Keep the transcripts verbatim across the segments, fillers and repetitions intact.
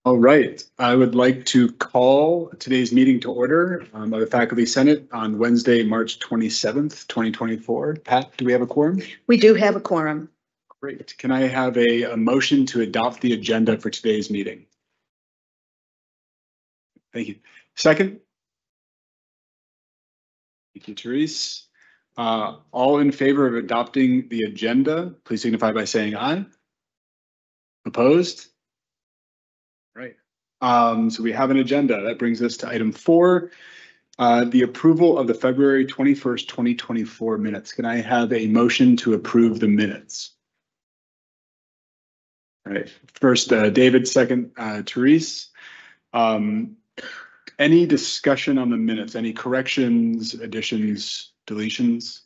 All right, I would like to call today's meeting to order um, of the Faculty Senate on Wednesday, March twenty-seventh, twenty twenty-four. Pat, do we have a quorum? We do have a quorum. Great. Can I have a, a motion to adopt the agenda for today's meeting? Thank you. Second? Thank you, Therese. Uh, all in favor of adopting the agenda, please signify by saying aye. Opposed? Right. Um, so we have an agenda. That brings us to item four, uh, the approval of the February twenty-first, twenty twenty-four minutes. Can I have a motion to approve the minutes? All right. First, uh, David, second, uh, Therese. Um, any discussion on the minutes? Any corrections, additions, deletions?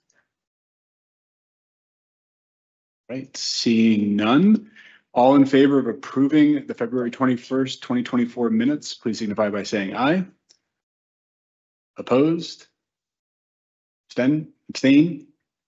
Right. Seeing none. All in favor of approving the February twenty-first, twenty twenty-four minutes, please signify by saying aye. Opposed? Abstain? Abstain?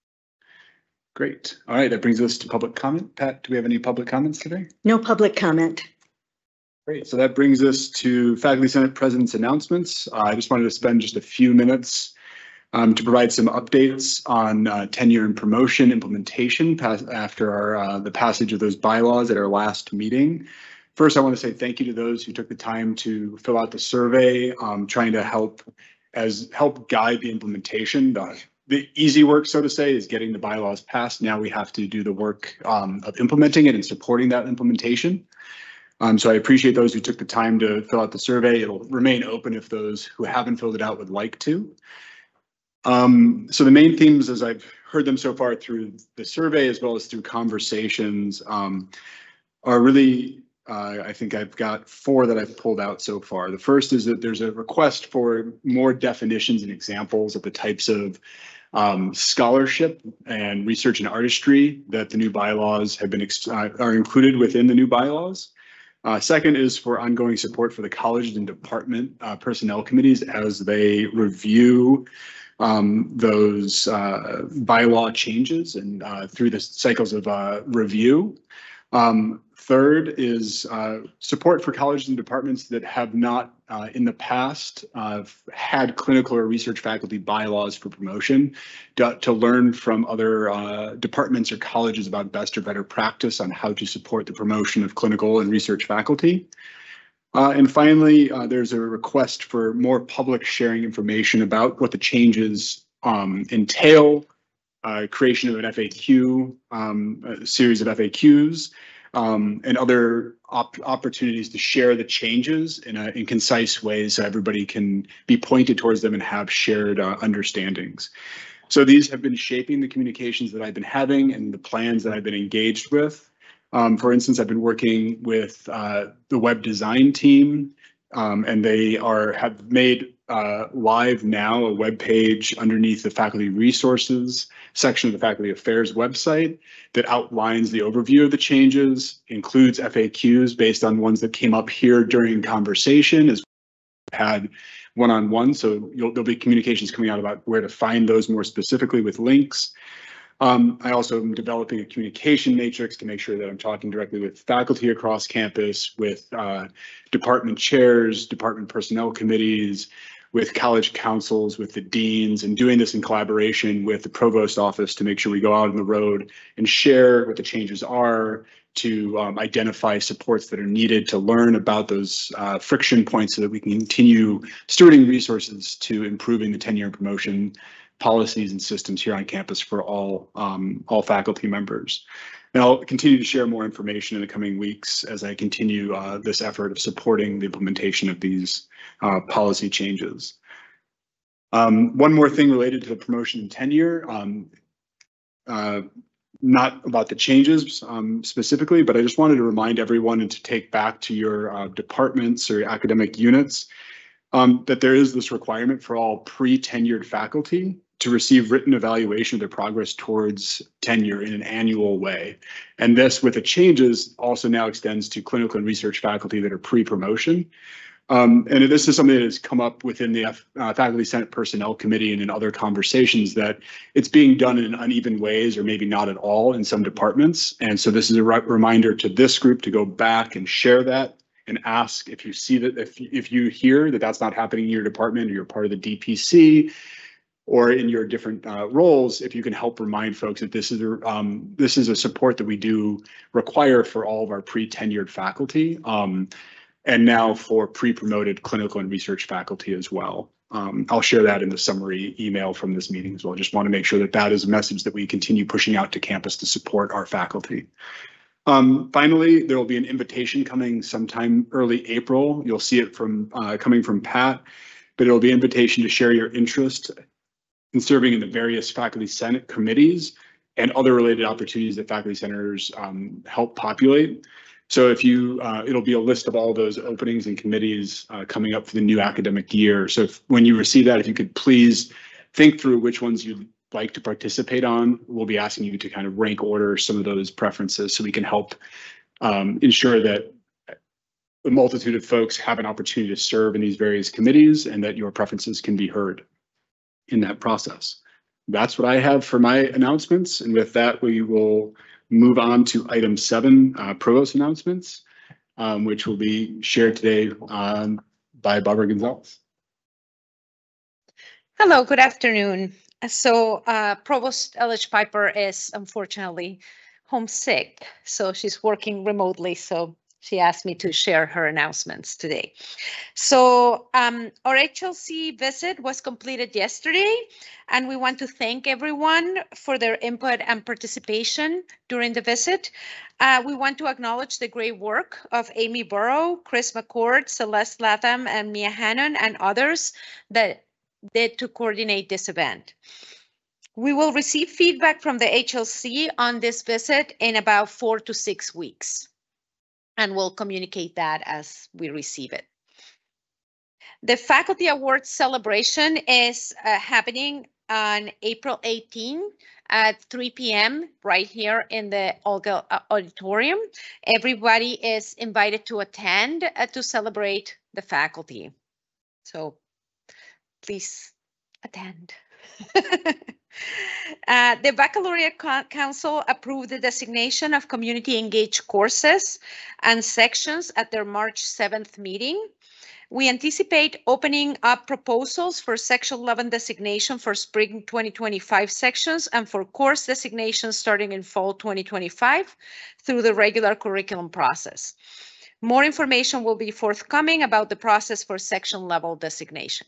Great. All right, that brings us to public comment. Pat, do we have any public comments today? No public comment. Great. So that brings us to Faculty Senate President's announcements. Uh, I just wanted to spend just a few minutes Um, to provide some updates on uh, tenure and promotion implementation pass after our, uh, the passage of those bylaws at our last meeting. First, I want to say thank you to those who took the time to fill out the survey, um, trying to help as help guide the implementation. The, the easy work, so to say, is getting the bylaws passed. Now we have to do the work um, of implementing it and supporting that implementation. Um, so I appreciate those who took the time to fill out the survey. It'll remain open if those who haven't filled it out would like to. Um, so the main themes, as I've heard them so far through the survey, as well as through conversations, um, are really, uh, I think I've got four that I've pulled out so far. The first is that there's a request for more definitions and examples of the types of um, scholarship and research and artistry that the new bylaws have been, uh, are included within the new bylaws. Uh, second is for ongoing support for the college and department uh, personnel committees as they review Um, those uh, bylaw changes and uh, through the cycles of uh, review. Um, third is uh, support for colleges and departments that have not uh, in the past uh, had clinical or research faculty bylaws for promotion to, to learn from other uh, departments or colleges about best or better practice on how to support the promotion of clinical and research faculty. Uh, and finally, uh, there's a request for more public sharing information about what the changes um, entail, uh, creation of an F A Q, um, a series of F A Qs, um, and other op opportunities to share the changes in, a, in concise ways so everybody can be pointed towards them and have shared uh, understandings. So these have been shaping the communications that I've been having and the plans that I've been engaged with. Um, for instance, I've been working with uh, the web design team, um, and they are have made uh, live now a web page underneath the faculty resources section of the Faculty Affairs website that outlines the overview of the changes, includes F A Qs based on ones that came up here during conversation, as we had one-on-one. So you'll, there'll be communications coming out about where to find those more specifically with links. Um, I also am developing a communication matrix to make sure that I'm talking directly with faculty across campus, with uh, department chairs, department personnel committees, with college councils, with the deans, and doing this in collaboration with the provost office to make sure we go out on the road and share what the changes are, to um, identify supports that are needed to learn about those uh, friction points so that we can continue stewarding resources to improving the tenure and promotion policies and systems here on campus for all um, all faculty members. And I'll continue to share more information in the coming weeks as I continue uh, this effort of supporting the implementation of these uh, policy changes. Um, one more thing related to the promotion and tenure, um, uh, not about the changes um, specifically, but I just wanted to remind everyone and to take back to your uh, departments or academic units um, that there is this requirement for all pre-tenured faculty to receive written evaluation of their progress towards tenure in an annual way. And this, with the changes, also now extends to clinical and research faculty that are pre-promotion. Um, and this is something that has come up within the uh, Faculty Senate Personnel Committee and in other conversations, that it's being done in uneven ways or maybe not at all in some departments. And so this is a re reminder to this group to go back and share that and ask if you see that, if, if you hear that that's not happening in your department, or you're part of the D P C, or in your different uh, roles, if you can help remind folks that this is a, um, this is a support that we do require for all of our pre-tenured faculty, um, and now for pre-promoted clinical and research faculty as well. Um, I'll share that in the summary email from this meeting as well. Just want to make sure that that is a message that we continue pushing out to campus to support our faculty. Um, finally, there will be an invitation coming sometime early April. You'll see it from uh, coming from Pat, but it'll be an invitation to share your interest in serving in the various faculty senate committees and other related opportunities that faculty senators um, help populate. So if you, uh, it'll be a list of all those openings and committees uh, coming up for the new academic year. So if, when you receive that, if you could please think through which ones you'd like to participate on, we'll be asking you to kind of rank order some of those preferences so we can help um, ensure that a multitude of folks have an opportunity to serve in these various committees and that your preferences can be heard in that process. That's what I have for my announcements. And with that, we will move on to item seven, uh, provost announcements, um, which will be shared today um, by Barbara Gonzalez. Hello, good afternoon. So uh, Provost Eilish Piper is unfortunately homesick, so she's working remotely. So she asked me to share her announcements today. So um, our H L C visit was completed yesterday, and we want to thank everyone for their input and participation during the visit. Uh, we want to acknowledge the great work of Amy Burrow, Chris McCord, Celeste Latham, and Mia Hannon, and others that did to coordinate this event. We will receive feedback from the H L C on this visit in about four to six weeks. And we'll communicate that as we receive it. The Faculty Awards celebration is uh, happening on April eighteenth at three p m right here in the Olga Auditorium. Everybody is invited to attend uh, to celebrate the faculty. So please attend. Uh, the Baccalaureate Council approved the designation of community engaged courses and sections at their March seventh meeting. We anticipate opening up proposals for Section eleven designation for spring twenty twenty-five sections and for course designations starting in fall twenty twenty-five through the regular curriculum process. More information will be forthcoming about the process for section level designation.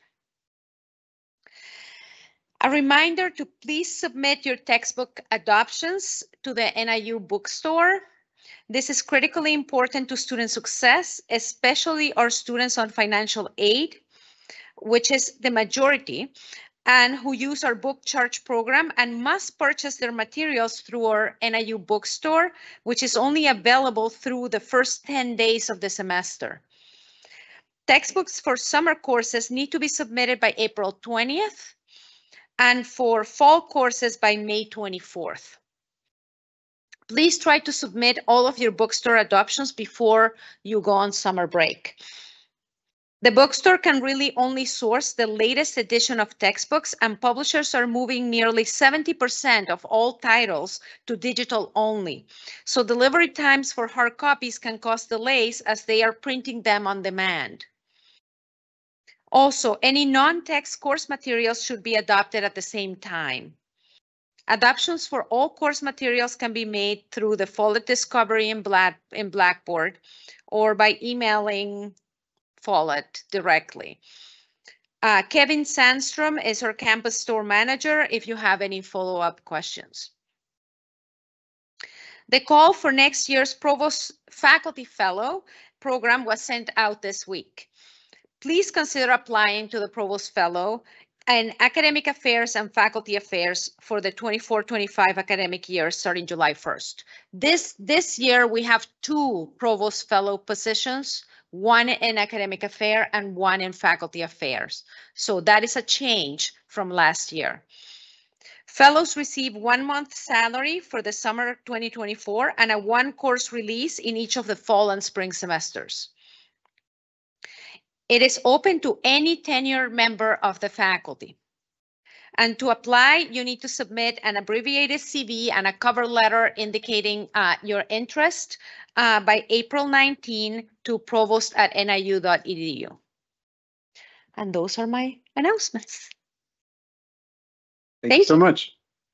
A reminder to please submit your textbook adoptions to the N I U bookstore. This is critically important to student success, especially our students on financial aid, which is the majority, and who use our book charge program and must purchase their materials through our N I U bookstore, which is only available through the first ten days of the semester. Textbooks for summer courses need to be submitted by April twentieth. And for fall courses by May twenty-fourth. Please try to submit all of your bookstore adoptions before you go on summer break. The bookstore can really only source the latest edition of textbooks, and publishers are moving nearly seventy percent of all titles to digital only. So delivery times for hard copies can cause delays as they are printing them on demand. Also, any non-text course materials should be adopted at the same time. Adoptions for all course materials can be made through the Follett Discovery in, Black, in Blackboard or by emailing Follett directly. Uh, Kevin Sandstrom is our campus store manager if you have any follow-up questions. The call for next year's Provost Faculty Fellow program was sent out this week. Please consider applying to the Provost Fellow in Academic Affairs and Faculty Affairs for the twenty-four twenty-five academic year starting July first. This, this year, we have two Provost Fellow positions, one in Academic Affairs and one in Faculty Affairs. So that is a change from last year. Fellows receive one month salary for the summer twenty twenty-four and a one course release in each of the fall and spring semesters. It is open to any tenured member of the faculty. And to apply, you need to submit an abbreviated C V and a cover letter indicating uh, your interest uh, by April nineteenth to provost at N I U dot E D U. And those are my announcements. Thank Thank you so much.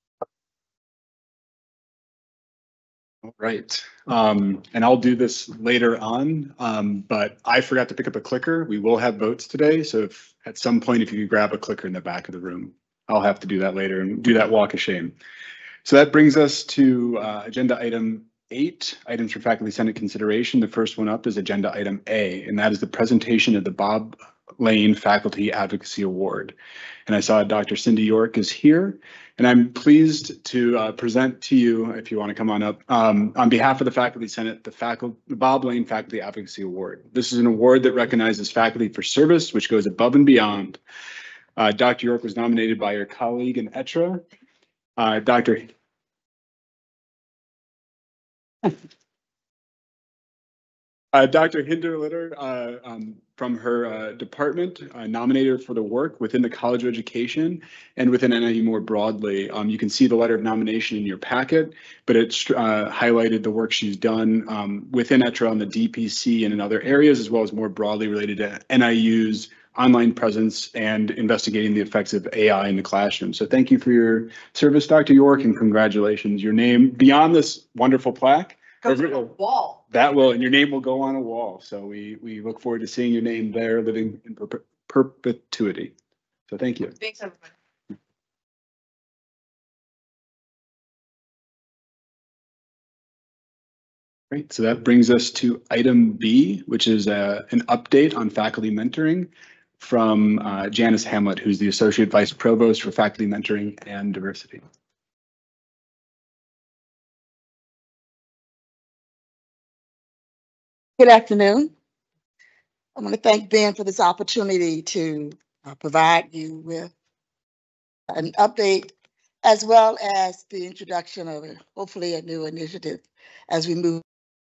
All right, um, and I'll do this later on, um, but I forgot to pick up a clicker. We will have votes today, so if at some point, if you could grab a clicker in the back of the room, I'll have to do that later and do that walk of shame. So that brings us to uh, agenda item eight, items for faculty senate consideration. The first one up is agenda item A, and that is the presentation of the Bob Lane Faculty Advocacy Award. And I saw Doctor Cindy York is here, and I'm pleased to uh, present to you, if you want to come on up, um, on behalf of the Faculty Senate, the, faculty, the Bob Lane Faculty Advocacy Award. This is an award that recognizes faculty for service, which goes above and beyond. Uh, Doctor York was nominated by her colleague in E T R A, uh, Doctor Uh, Doctor Hinderlitter uh, um, from her uh, department uh, nominated her for the work within the College of Education and within N I U more broadly. Um, you can see the letter of nomination in your packet, but it's uh, highlighted the work she's done um, within E T R A on the D P C and in other areas, as well as more broadly related to N I U's online presence and investigating the effects of A I in the classroom. So thank you for your service, Doctor York, and congratulations. Your name beyond this wonderful plaque. Wall. That will, and your name will go on a wall. So we we look forward to seeing your name there, living in per perpetuity. So thank you. Thanks, everybody. Great. So that brings us to item B, which is uh, an update on faculty mentoring from uh, Janice Hamlet, who's the Associate Vice Provost for Faculty Mentoring and Diversity. Good afternoon. I want to thank Ben for this opportunity to uh, provide you with an update as well as the introduction of a, hopefully a new initiative as we move.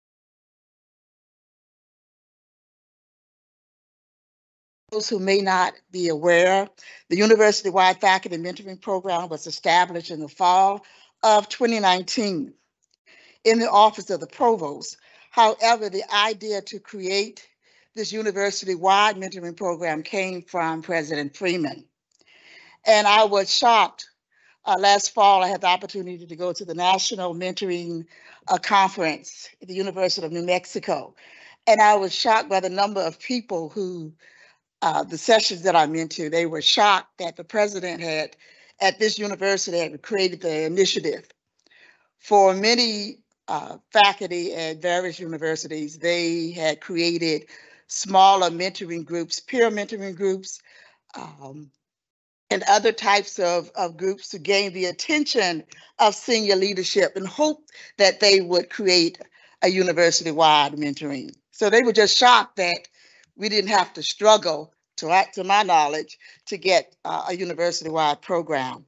Those who may not be aware, the university-wide faculty mentoring program was established in the fall of twenty nineteen in the office of the provost. However, the idea to create this university-wide mentoring program came from President Freeman. And I was shocked. Uh, last fall, I had the opportunity to go to the National Mentoring uh, Conference at the University of New Mexico. And I was shocked by the number of people who, uh, the sessions that I'm into, they were shocked that the president had, at this university, had created the initiative. For many Uh, faculty at various universities, they had created smaller mentoring groups, peer mentoring groups, um, and other types of, of groups to gain the attention of senior leadership and hope that they would create a university-wide mentoring. So they were just shocked that we didn't have to struggle, to, to my knowledge, to get uh, a university-wide program.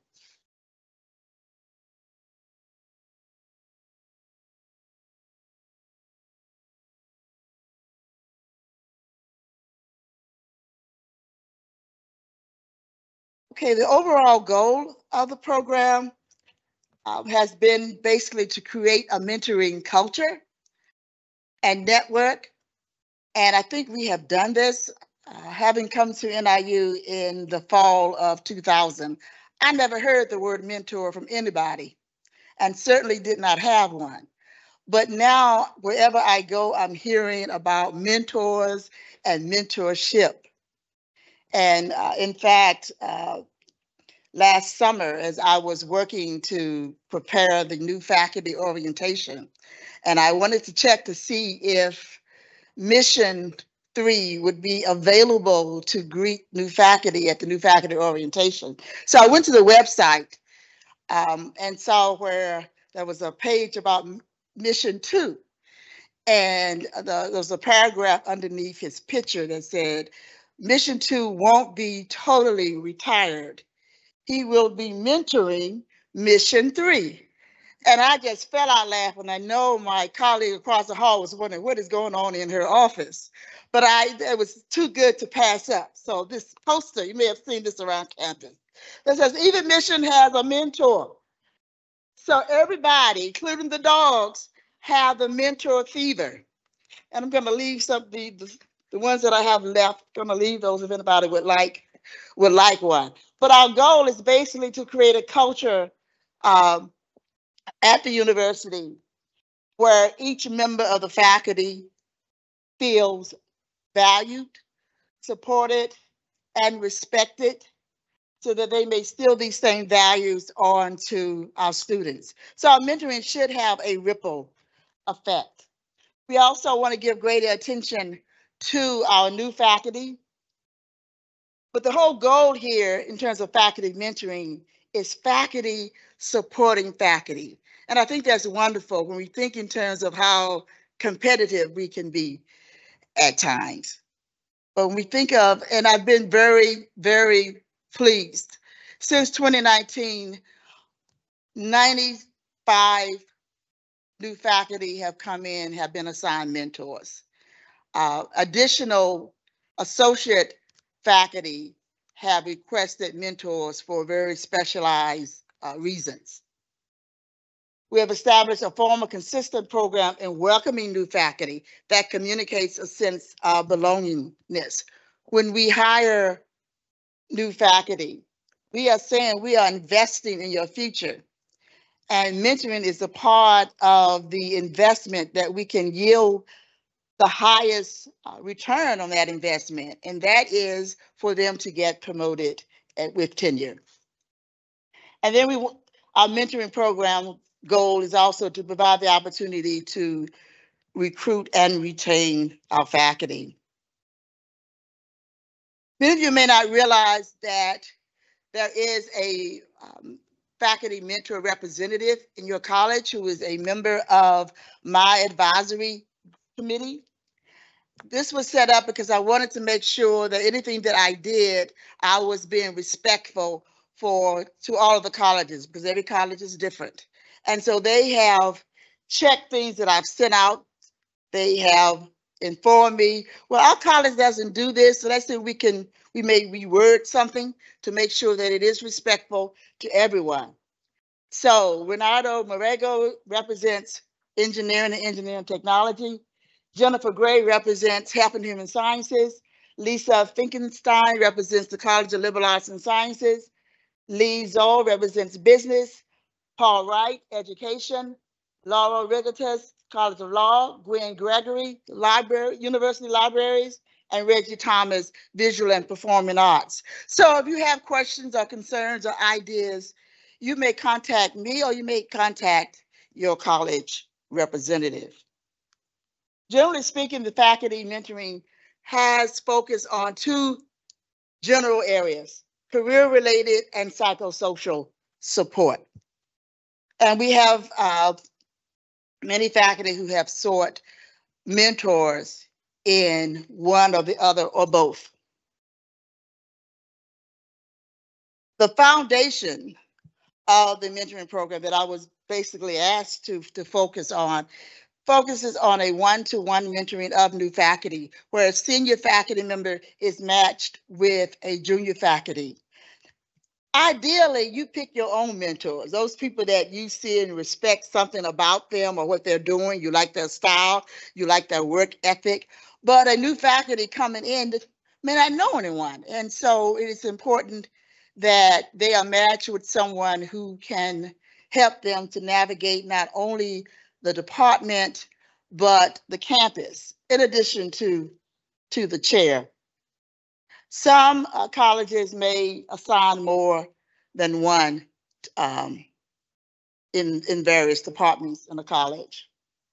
Okay, the overall goal of the program uh, has been basically to create a mentoring culture and network. And I think we have done this. Uh, having come to N I U in the fall of two thousand, I never heard the word mentor from anybody and certainly did not have one. But now, wherever I go, I'm hearing about mentors and mentorship. And uh, in fact, uh, last summer, as I was working to prepare the new faculty orientation, and I wanted to check to see if Mission Three would be available to greet new faculty at the new faculty orientation. So I went to the website um, and saw where there was a page about Mission Two. And the, there was a paragraph underneath his picture that said, Mission Two won't be totally retired. He will be mentoring Mission Three. And I just fell out laughing. I know my colleague across the hall was wondering what is going on in her office, but I it was too good to pass up. So this poster, you may have seen this around campus. that says even mission has a mentor. So everybody, including the dogs, have the mentor fever. And I'm gonna leave some, the, the, the ones that I have left, gonna leave those if anybody would like, would like one. But our goal is basically to create a culture um, at the university where each member of the faculty feels valued, supported, and respected, so that they may still these same values on to our students. So our mentoring should have a ripple effect. We also want to give greater attention to our new faculty. But the whole goal here in terms of faculty mentoring is faculty supporting faculty. And I think that's wonderful when we think in terms of how competitive we can be at times. But when we think of, and I've been very, very pleased. Since twenty nineteen, ninety-five new faculty have come in, have been assigned mentors. Uh, additional associate faculty have requested mentors for very specialized uh, reasons. We have established a formal consistent program in welcoming new faculty that communicates a sense of belongingness. When we hire new faculty, we are saying we are investing in your future. And mentoring is a part of the investment that we can yield the highest uh, return on that investment, and that is for them to get promoted at, with tenure. And then we, our mentoring program goal is also to provide the opportunity to recruit and retain our faculty. Many of you may not realize that there is a um, faculty mentor representative in your college who is a member of my advisory committee. This was set up because I wanted to make sure that anything that I did, I was being respectful for to all of the colleges, because every college is different. And so they have checked things that I've sent out. They have informed me, well, our college doesn't do this, so let's see if we can, we may reword something to make sure that it is respectful to everyone. So Renato Morego represents engineering and engineering technology. Jennifer Gray represents Health and Human Sciences. Lisa Finkenstein represents the College of Liberal Arts and Sciences. Lee Zoll represents business. Paul Wright, education. Laura Rigotas, College of Law. Gwen Gregory, library, university libraries. And Reggie Thomas, visual and performing arts. So if you have questions or concerns or ideas, you may contact me or you may contact your college representative. Generally speaking, the faculty mentoring has focused on two general areas, career-related and psychosocial support. And we have uh, many faculty who have sought mentors in one or the other or both. The foundation of the mentoring program that I was basically asked to, to focus on focuses on a one-to-one mentoring of new faculty, where a senior faculty member is matched with a junior faculty. Ideally, you pick your own mentors, those people that you see and respect something about them or what they're doing. You like their style, you like their work ethic, but a new faculty coming in may not know anyone. And so it is important that they are matched with someone who can help them to navigate not only the department, but the campus, in addition to, to the chair. Some uh, colleges may assign more than one um, in, in various departments in a college.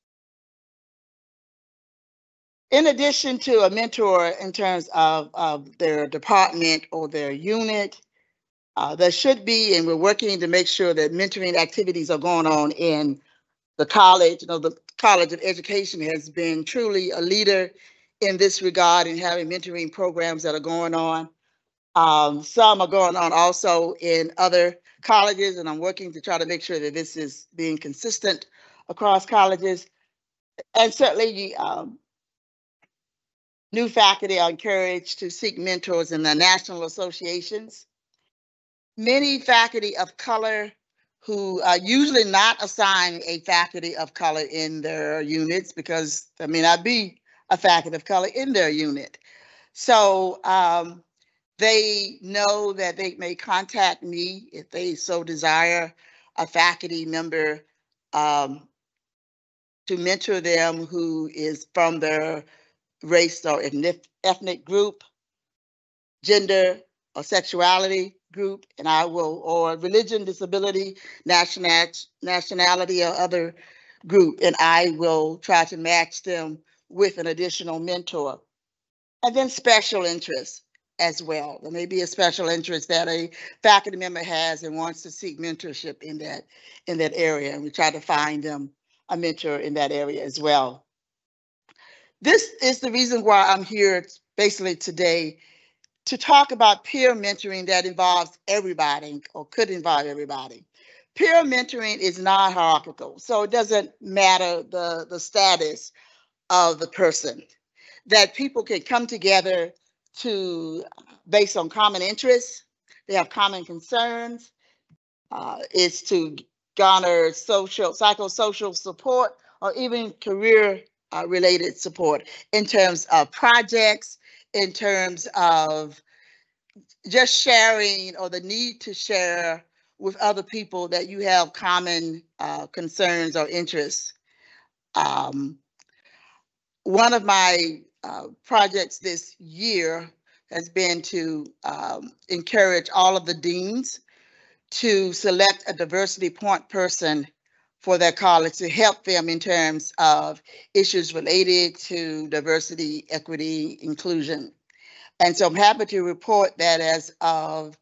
In addition to a mentor in terms of, of their department or their unit, uh, there should be, and we're working to make sure that mentoring activities are going on in the college. You know, the College of Education has been truly a leader in this regard and having mentoring programs that are going on. Um, some are going on also in other colleges, and I'm working to try to make sure that this is being consistent across colleges. And certainly um, new faculty are encouraged to seek mentors in the national associations. many faculty of color who are usually not assigned a faculty of color in their units because there may not be a faculty of color in their unit. So um, they know that they may contact me if they so desire, a faculty member um, to mentor them who is from their race or ethnic, ethnic group, gender or sexuality group, and I will, or religion, disability, national, nationality, or other group, and I will try to match them with an additional mentor. And then special interests as well. There may be a special interest that a faculty member has and wants to seek mentorship in that, in that area, and we try to find them a mentor in that area as well. This is the reason why I'm here basically today, to talk about peer mentoring that involves everybody or could involve everybody. Peer mentoring is non-hierarchical, so it doesn't matter the, the status of the person, that people can come together to, based on common interests, they have common concerns, uh, is to garner social, psychosocial support, or even career uh, related support in terms of projects, in terms of just sharing or the need to share with other people that you have common uh, concerns or interests. Um, one of my uh, projects this year has been to um, encourage all of the deans to select a diversity point person for their college to help them in terms of issues related to diversity, equity, inclusion. And so I'm happy to report that as of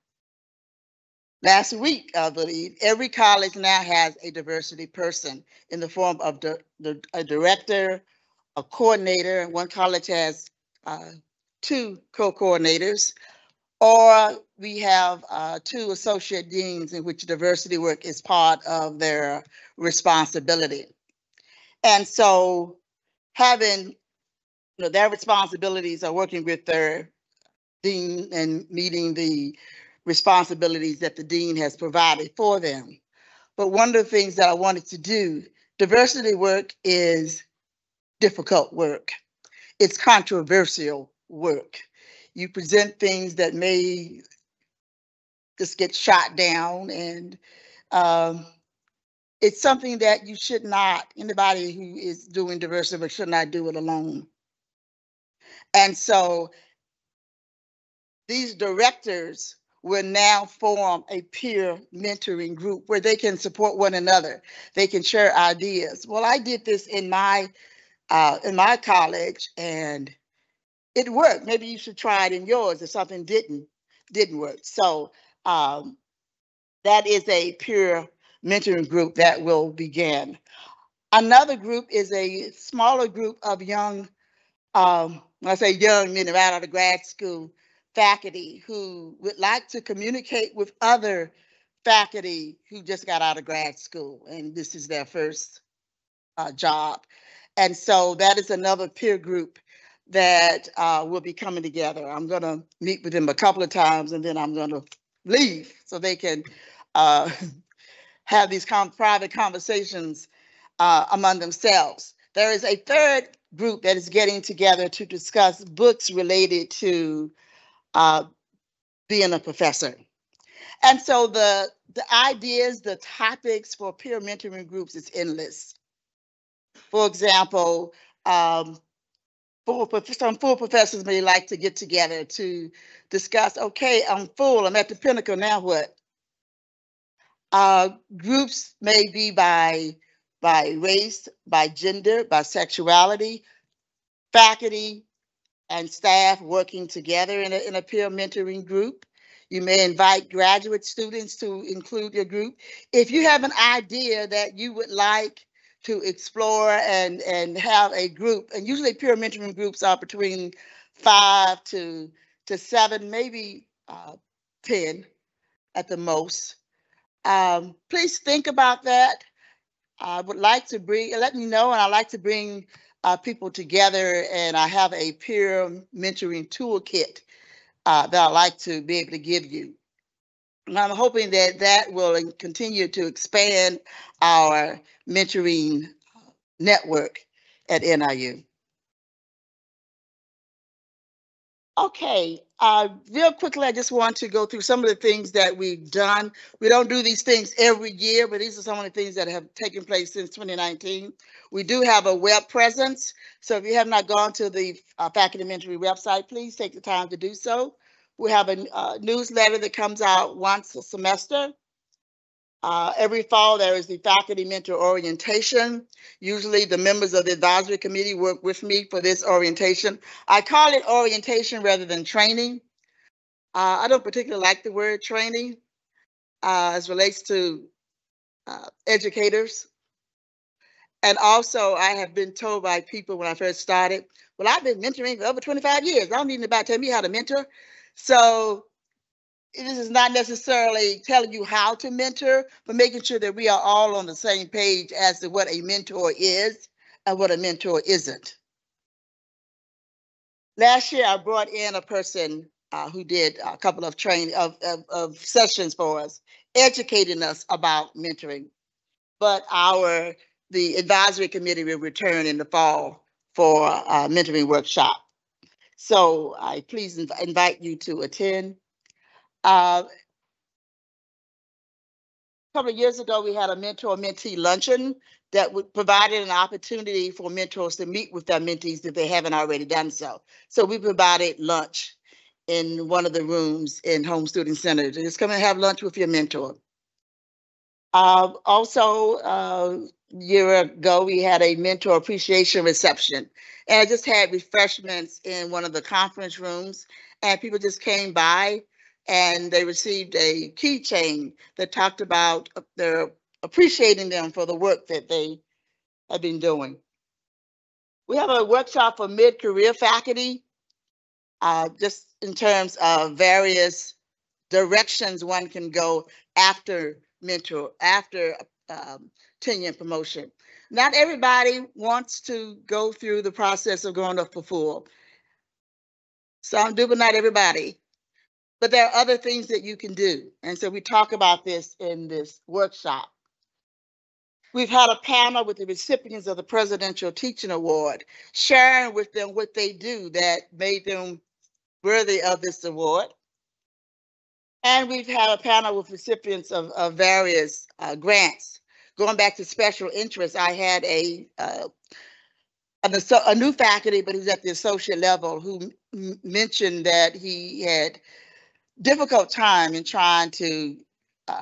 last week, I believe, every college now has a diversity person in the form of the, the, a director, a coordinator. One college has uh, two co-coordinators, or we have uh, two associate deans in which diversity work is part of their responsibility. And so having, you know, their responsibilities are working with their dean and meeting the responsibilities that the dean has provided for them. But one of the things that I wanted to do, diversity work is difficult work. It's controversial work. You present things that may just get shot down, and um, it's something that you should not, anybody who is doing diversity work should not do it alone. And so these directors will now form a peer mentoring group where they can support one another. They can share ideas. Well, I did this in my uh, in my college, and it worked. Maybe you should try it in yours if something didn't didn't work. So um, that is a peer mentoring group that will begin. Another group is a smaller group of young, um, when I say young, meaning right out of grad school, faculty who would like to communicate with other faculty who just got out of grad school, and this is their first uh, job. And so that is another peer group that uh, will be coming together. I'm going to meet with them a couple of times, and then I'm going to leave so they can uh, have these com private conversations uh, among themselves. There is a third group that is getting together to discuss books related to uh, being a professor. And so the, the ideas, the topics for peer mentoring groups is endless. For example, um, full, some full professors may like to get together to discuss, okay, I'm full, I'm at the pinnacle, now what? Uh, groups may be by, by race, by gender, by sexuality, faculty and staff working together in a, in a peer mentoring group. You may invite graduate students to include your group. If you have an idea that you would like to explore and, and have a group, and usually peer mentoring groups are between five to, to seven, maybe uh, ten at the most. Um, please think about that. I would like to bring, let me know, and I'd like to bring uh, people together, and I have a peer mentoring toolkit uh, that I'd like to be able to give you. And I'm hoping that that will continue to expand our mentoring network at N I U. Okay, uh, real quickly, I just want to go through some of the things that we've done. We don't do these things every year, but these are some of the things that have taken place since twenty nineteen. We do have a web presence, so if you have not gone to the uh, Faculty Mentoring website, please take the time to do so. We have a uh, newsletter that comes out once a semester. Uh, every fall, there is the faculty mentor orientation. Usually the members of the advisory committee work with me for this orientation. I call it orientation rather than training. Uh, I don't particularly like the word training uh, as relates to uh, educators. And also I have been told by people when I first started, well, I've been mentoring for over twenty-five years. I don't need anybody to tell me how to mentor. So this is not necessarily telling you how to mentor, but making sure that we are all on the same page as to what a mentor is and what a mentor isn't. Last year, I brought in a person uh, who did a couple of training of, of, of sessions for us, educating us about mentoring. But our the advisory committee will return in the fall for a mentoring workshop. So I please inv invite you to attend. Uh, a couple of years ago, we had a mentor-mentee luncheon that would provided an opportunity for mentors to meet with their mentees if they haven't already done so. So we provided lunch in one of the rooms in Home Student Center. Just come and have lunch with your mentor. Uh, also, uh, a year ago, we had a mentor appreciation reception. And I just had refreshments in one of the conference rooms, and people just came by and they received a keychain that talked about their appreciating them for the work that they have been doing. We have a workshop for mid-career faculty, uh, just in terms of various directions one can go after mentor, after um, tenure and promotion. Not everybody wants to go through the process of going up for full. Some do, but not everybody. But there are other things that you can do. And so we talk about this in this workshop. We've had a panel with the recipients of the Presidential Teaching Award, sharing with them what they do that made them worthy of this award. And we've had a panel with recipients of, of various uh, grants. Going back to special interests, I had a, uh, a, a new faculty, but he's at the associate level, who m mentioned that he had difficult time in trying to uh,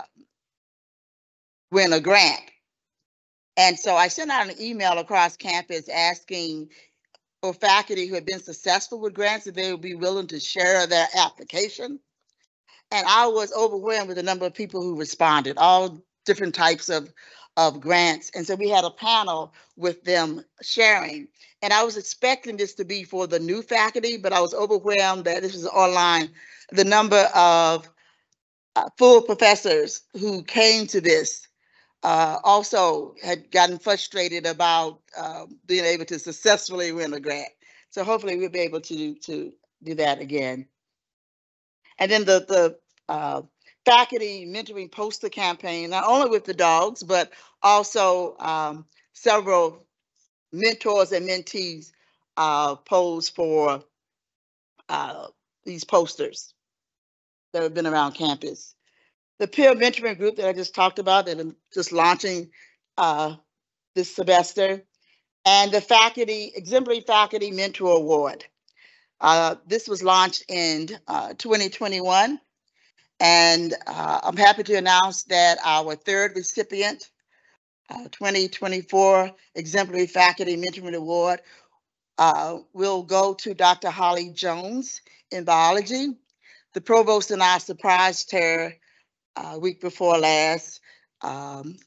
win a grant. And so I sent out an email across campus asking for faculty who had been successful with grants if they would be willing to share their application. And I was overwhelmed with the number of people who responded, all different types of, of grants. And so we had a panel with them sharing. And I was expecting this to be for the new faculty, but I was overwhelmed that this was online. The number of uh, full professors who came to this uh, also had gotten frustrated about uh, being able to successfully win a grant. So hopefully we'll be able to, to do that again. And then the, the uh, faculty mentoring poster campaign, not only with the dogs, but also um, several mentors and mentees uh, posed for uh, these posters that have been around campus. The peer mentoring group that I just talked about that I'm just launching uh, this semester, and the faculty, Exemplary Faculty Mentor Award. Uh, this was launched in uh, twenty twenty-one, and uh, I'm happy to announce that our third recipient, uh, twenty twenty-four Exemplary Faculty Mentoring Award, uh, will go to Doctor Holly Jones in biology. The provost and I surprised her uh, week before last. Um,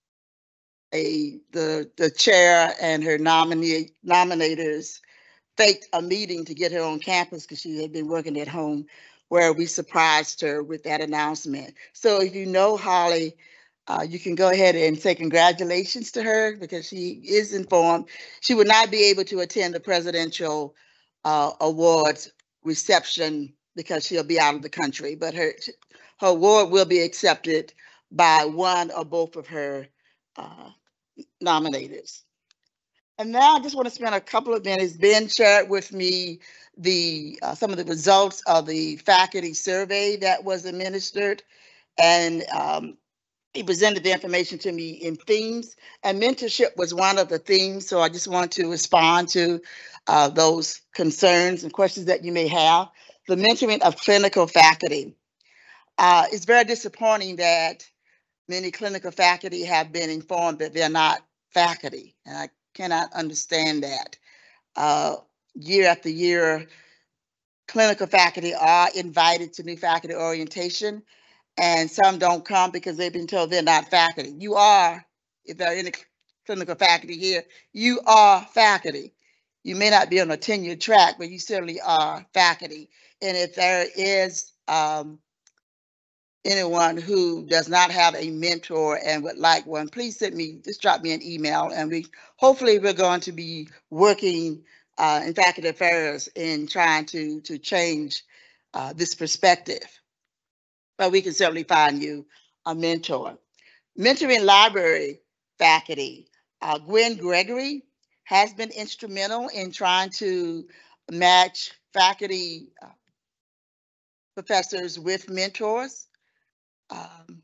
a the the chair and her nominee nominators faked a meeting to get her on campus because she had been working at home, where we surprised her with that announcement. So if you know Holly, uh, you can go ahead and say congratulations to her, because she is informed. She would not be able to attend the presidential uh, awards reception because she'll be out of the country, but her her award will be accepted by one or both of her uh, nominators. And now I just want to spend a couple of minutes. Ben shared with me the uh, some of the results of the faculty survey that was administered, and um, he presented the information to me in themes, and mentorship was one of the themes. So I just want to respond to uh, those concerns and questions that you may have. The mentoring of clinical faculty. Uh, it's very disappointing that many clinical faculty have been informed that they're not faculty, and I cannot understand that. Uh, year after year, clinical faculty are invited to new faculty orientation, and some don't come because they've been told they're not faculty. You are, if they're in the clinical faculty here, you are faculty. You may not be on a tenured track, but you certainly are faculty. And if there is um, anyone who does not have a mentor and would like one, please send me, just drop me an email, and we hopefully we're going to be working uh, in faculty affairs in trying to to change uh, this perspective. But we can certainly find you a mentor. Mentoring library faculty, uh, Gwen Gregory has been instrumental in trying to match faculty uh, professors with mentors. Um,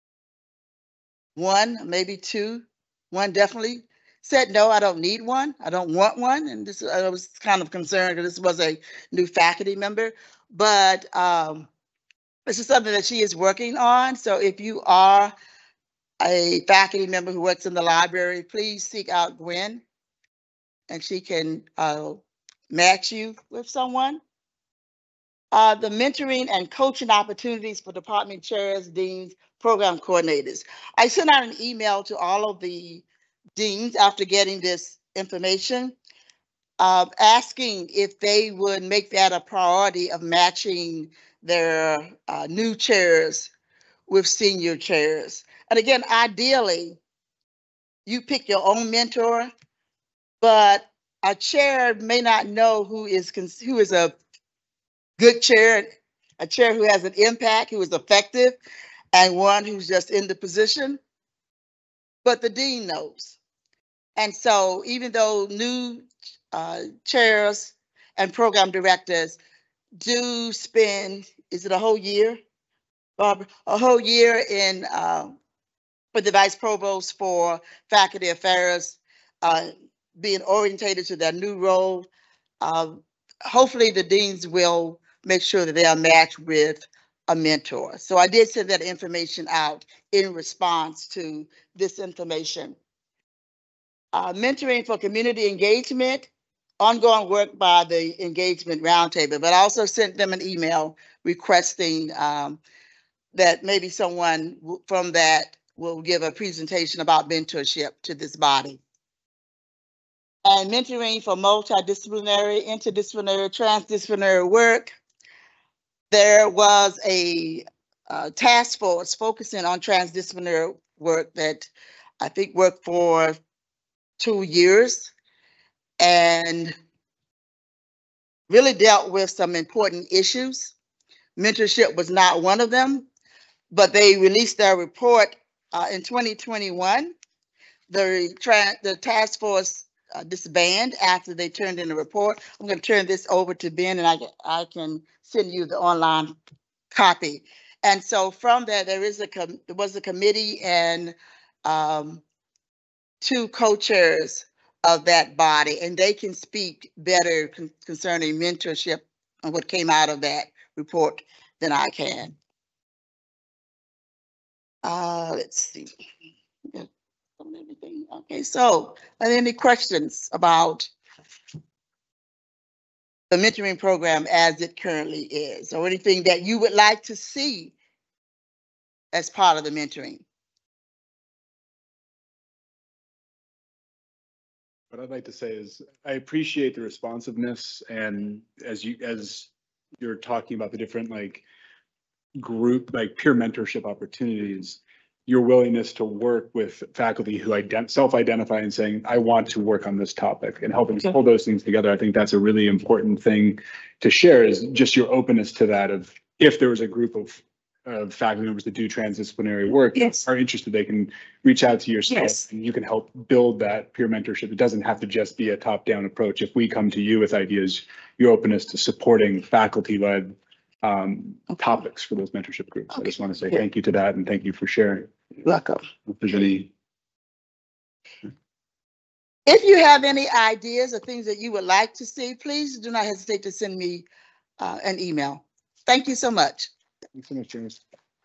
one, maybe two, one definitely said, no, I don't need one. I don't want one. And this, I was kind of concerned because this was a new faculty member, but um, this is something that she is working on. So if you are a faculty member who works in the library, please seek out Gwen, and she can uh, match you with someone. Uh, the mentoring and coaching opportunities for department chairs, deans, program coordinators. I sent out an email to all of the deans after getting this information, uh, asking if they would make that a priority of matching their uh, new chairs with senior chairs. And again, ideally, you pick your own mentor, but a chair may not know who is who is a good chair, a chair who has an impact, who is effective, and one who's just in the position, but the dean knows. And so even though new uh, chairs and program directors do spend, is it a whole year, Barbara? A whole year in, uh, for the vice provost for faculty affairs, uh, being orientated to their new role. Uh, hopefully the deans will make sure that they are matched with a mentor. So I did send that information out in response to this information. Uh, mentoring for community engagement, ongoing work by the engagement roundtable, but I also sent them an email requesting um, that maybe someone from that will give a presentation about mentorship to this body. And mentoring for multidisciplinary, interdisciplinary, transdisciplinary work. There was a uh, task force focusing on transdisciplinary work that I think worked for two years and really dealt with some important issues. Mentorship was not one of them, but they released their report uh, in twenty twenty-one. The, the task force uh, disbanded after they turned in the report. I'm going to turn this over to Ben, and I, I can send you the online copy. And so from that, there is a com there was a committee and um, two co-chairs of that body, and they can speak better con concerning mentorship and what came out of that report than I can. Uh, let's see. Okay, so are there any questions about the mentoring program as it currently is, or anything that you would like to see as part of the mentoring? What I'd like to say is I appreciate the responsiveness, and as you as you're talking about the different like group like peer mentorship opportunities, your willingness to work with faculty who ident self-identify and saying, I want to work on this topic, and helping pull those things together. I think that's a really important thing to share, is just your openness to that. Of if there was a group of uh, faculty members that do transdisciplinary work Yes. are interested, they can reach out to yourself Yes. and you can help build that peer mentorship. It doesn't have to just be a top-down approach. If we come to you with ideas, your openness to supporting faculty-led um, topics for those mentorship groups. I just want to say Yeah. thank you to that and thank you for sharing. Welcome. If there's any, If you have any ideas or things that you would like to see, please do not hesitate to send me uh, an email. Thank you so much. thanks so much, James.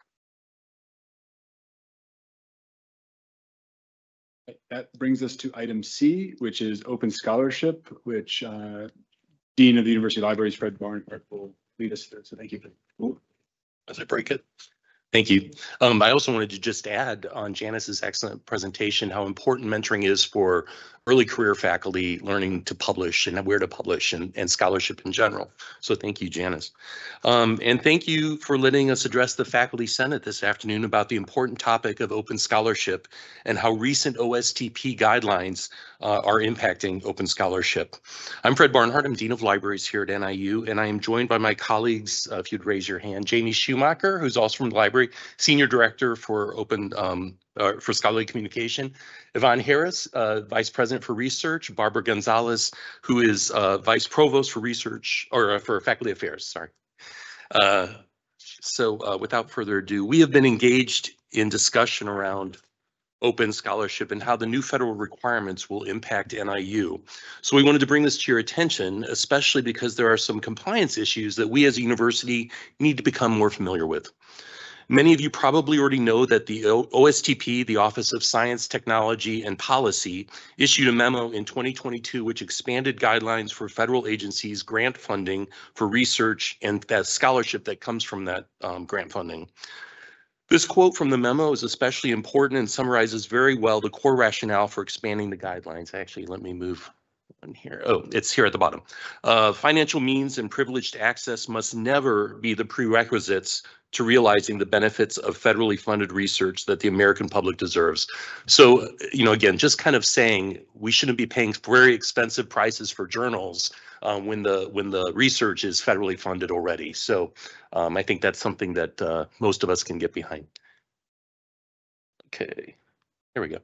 That brings us to item C, which is open scholarship, which uh, Dean of the University Libraries, Fred Barnhart, will lead us through. So thank you. As I break it. Thank you. Um, I also wanted to just add on Janice's excellent presentation how important mentoring is for early career faculty learning to publish and where to publish and, and scholarship in general. So thank you, Janice. Um, and thank you for letting us address the Faculty Senate this afternoon about the important topic of open scholarship and how recent O S T P guidelines uh, are impacting open scholarship. I'm Fred Barnhart. I'm Dean of Libraries here at N I U, and I am joined by my colleagues, uh, if you'd raise your hand, Jamie Schumacher, who's also from the library, Senior Director for Open um, uh, for Scholarly Communication, Yvonne Harris, uh, Vice President for Research, Barbara Gonzalez, who is uh, Vice Provost for Research or uh, for Faculty Affairs, sorry. Uh, so uh, without further ado, we have been engaged in discussion around open scholarship and how the new federal requirements will impact N I U. So we wanted to bring this to your attention, especially because there are some compliance issues that we as a university need to become more familiar with. Many of you probably already know that the O S T P, the Office of Science, Technology, and Policy, issued a memo in twenty twenty-two which expanded guidelines for federal agencies' grant funding for research and that scholarship that comes from that um, grant funding. This quote from the memo is especially important and summarizes very well the core rationale for expanding the guidelines. Actually, let me move on here. Oh, it's here at the bottom. Uh, financial means and privileged access must never be the prerequisites to realizing the benefits of federally funded research that the American public deserves. So, you know, again, just kind of saying we shouldn't be paying very expensive prices for journals um, when the when the research is federally funded already. So um, I think that's something that uh, most of us can get behind. Okay, here we go.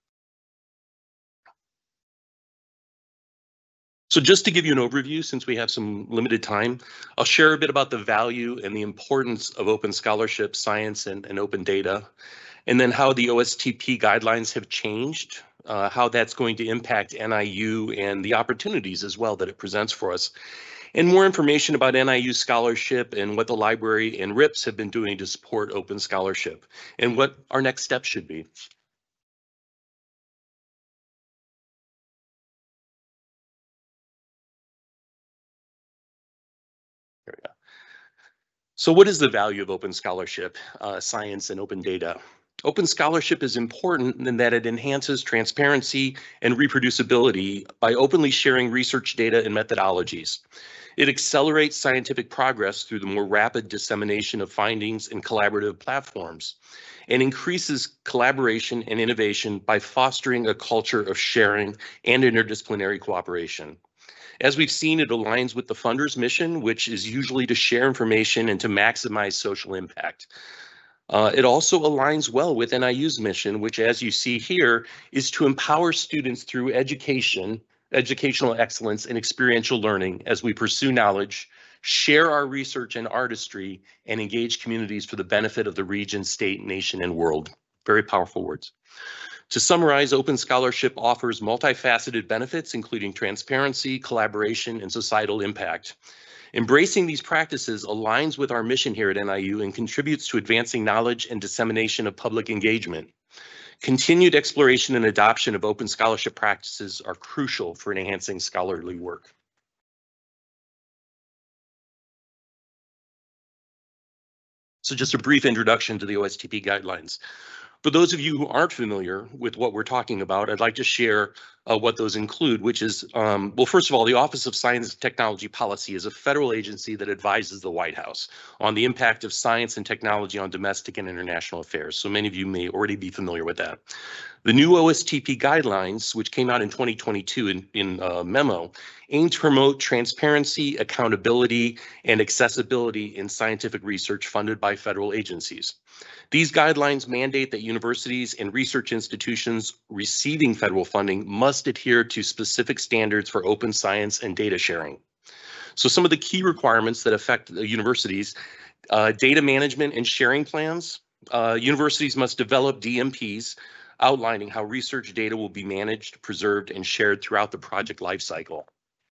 So just to give you an overview, since we have some limited time, I'll share a bit about the value and the importance of open scholarship, science, and, and open data, and then how the O S T P guidelines have changed, uh, how that's going to impact N I U and the opportunities as well that it presents for us, and more information about N I U scholarship and what the library and R I P S have been doing to support open scholarship, and what our next steps should be. There we go. So what is the value of open scholarship, uh, science, and open data? Open scholarship is important in that it enhances transparency and reproducibility by openly sharing research data and methodologies. It accelerates scientific progress through the more rapid dissemination of findings in collaborative platforms, and increases collaboration and innovation by fostering a culture of sharing and interdisciplinary cooperation. As we've seen, it aligns with the funder's mission, which is usually to share information and to maximize social impact. Uh, it also aligns well with N I U's mission, which, as you see here, is to empower students through education, educational excellence, and experiential learning as we pursue knowledge, share our research and artistry, and engage communities for the benefit of the region, state, nation, and world. Very powerful words. To summarize, open scholarship offers multifaceted benefits, including transparency, collaboration, and societal impact. Embracing these practices aligns with our mission here at N I U and contributes to advancing knowledge and dissemination of public engagement. Continued exploration and adoption of open scholarship practices are crucial for enhancing scholarly work. So just a brief introduction to the O S T P guidelines. For those of you who aren't familiar with what we're talking about, I'd like to share uh, what those include, which is, um, well, first of all, the Office of Science and Technology Policy is a federal agency that advises the White House on the impact of science and technology on domestic and international affairs. So many of you may already be familiar with that. The new O S T P guidelines, which came out in twenty twenty-two in, in uh, memo, aim to promote transparency, accountability, and accessibility in scientific research funded by federal agencies. These guidelines mandate that universities and research institutions receiving federal funding must adhere to specific standards for open science and data sharing. So some of the key requirements that affect the universities, uh, data management and sharing plans. Uh, universities must develop D M Ps outlining how research data will be managed, preserved, and shared throughout the project lifecycle.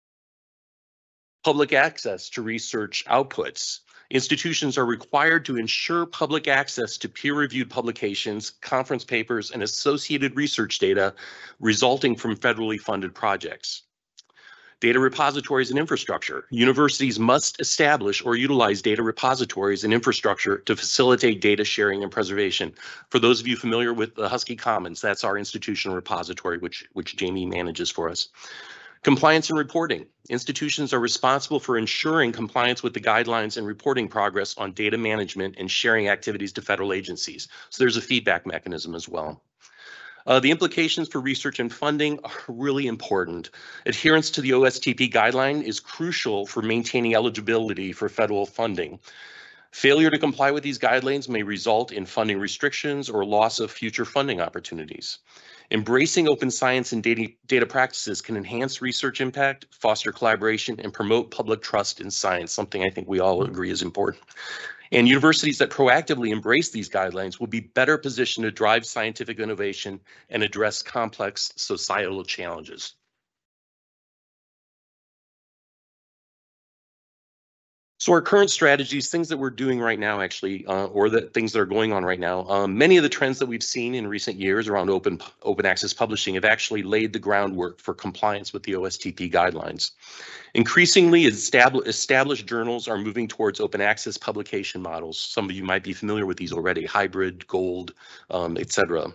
Public access to research outputs. Institutions are required to ensure public access to peer-reviewed publications, conference papers, and associated research data resulting from federally funded projects. Data repositories and infrastructure. Universities must establish or utilize data repositories and infrastructure to facilitate data sharing and preservation. For those of you familiar with the Husky Commons, that's our institutional repository, which, which Jamie manages for us. Compliance and reporting. Institutions are responsible for ensuring compliance with the guidelines and reporting progress on data management and sharing activities to federal agencies. So there's a feedback mechanism as well. Uh, the implications for research and funding are really important. Adherence to the O S T P guideline is crucial for maintaining eligibility for federal funding. Failure to comply with these guidelines may result in funding restrictions or loss of future funding opportunities. Embracing open science and data, data practices can enhance research impact, foster collaboration, and promote public trust in science, something I think we all agree is important. And universities that proactively embrace these guidelines will be better positioned to drive scientific innovation and address complex societal challenges. So our current strategies, things that we're doing right now, actually, uh, or the things that are going on right now, um, many of the trends that we've seen in recent years around open open access publishing have actually laid the groundwork for compliance with the O S T P guidelines. Increasingly, established, established journals are moving towards open access publication models. Some of you might be familiar with these already: hybrid, gold, um, et cetera.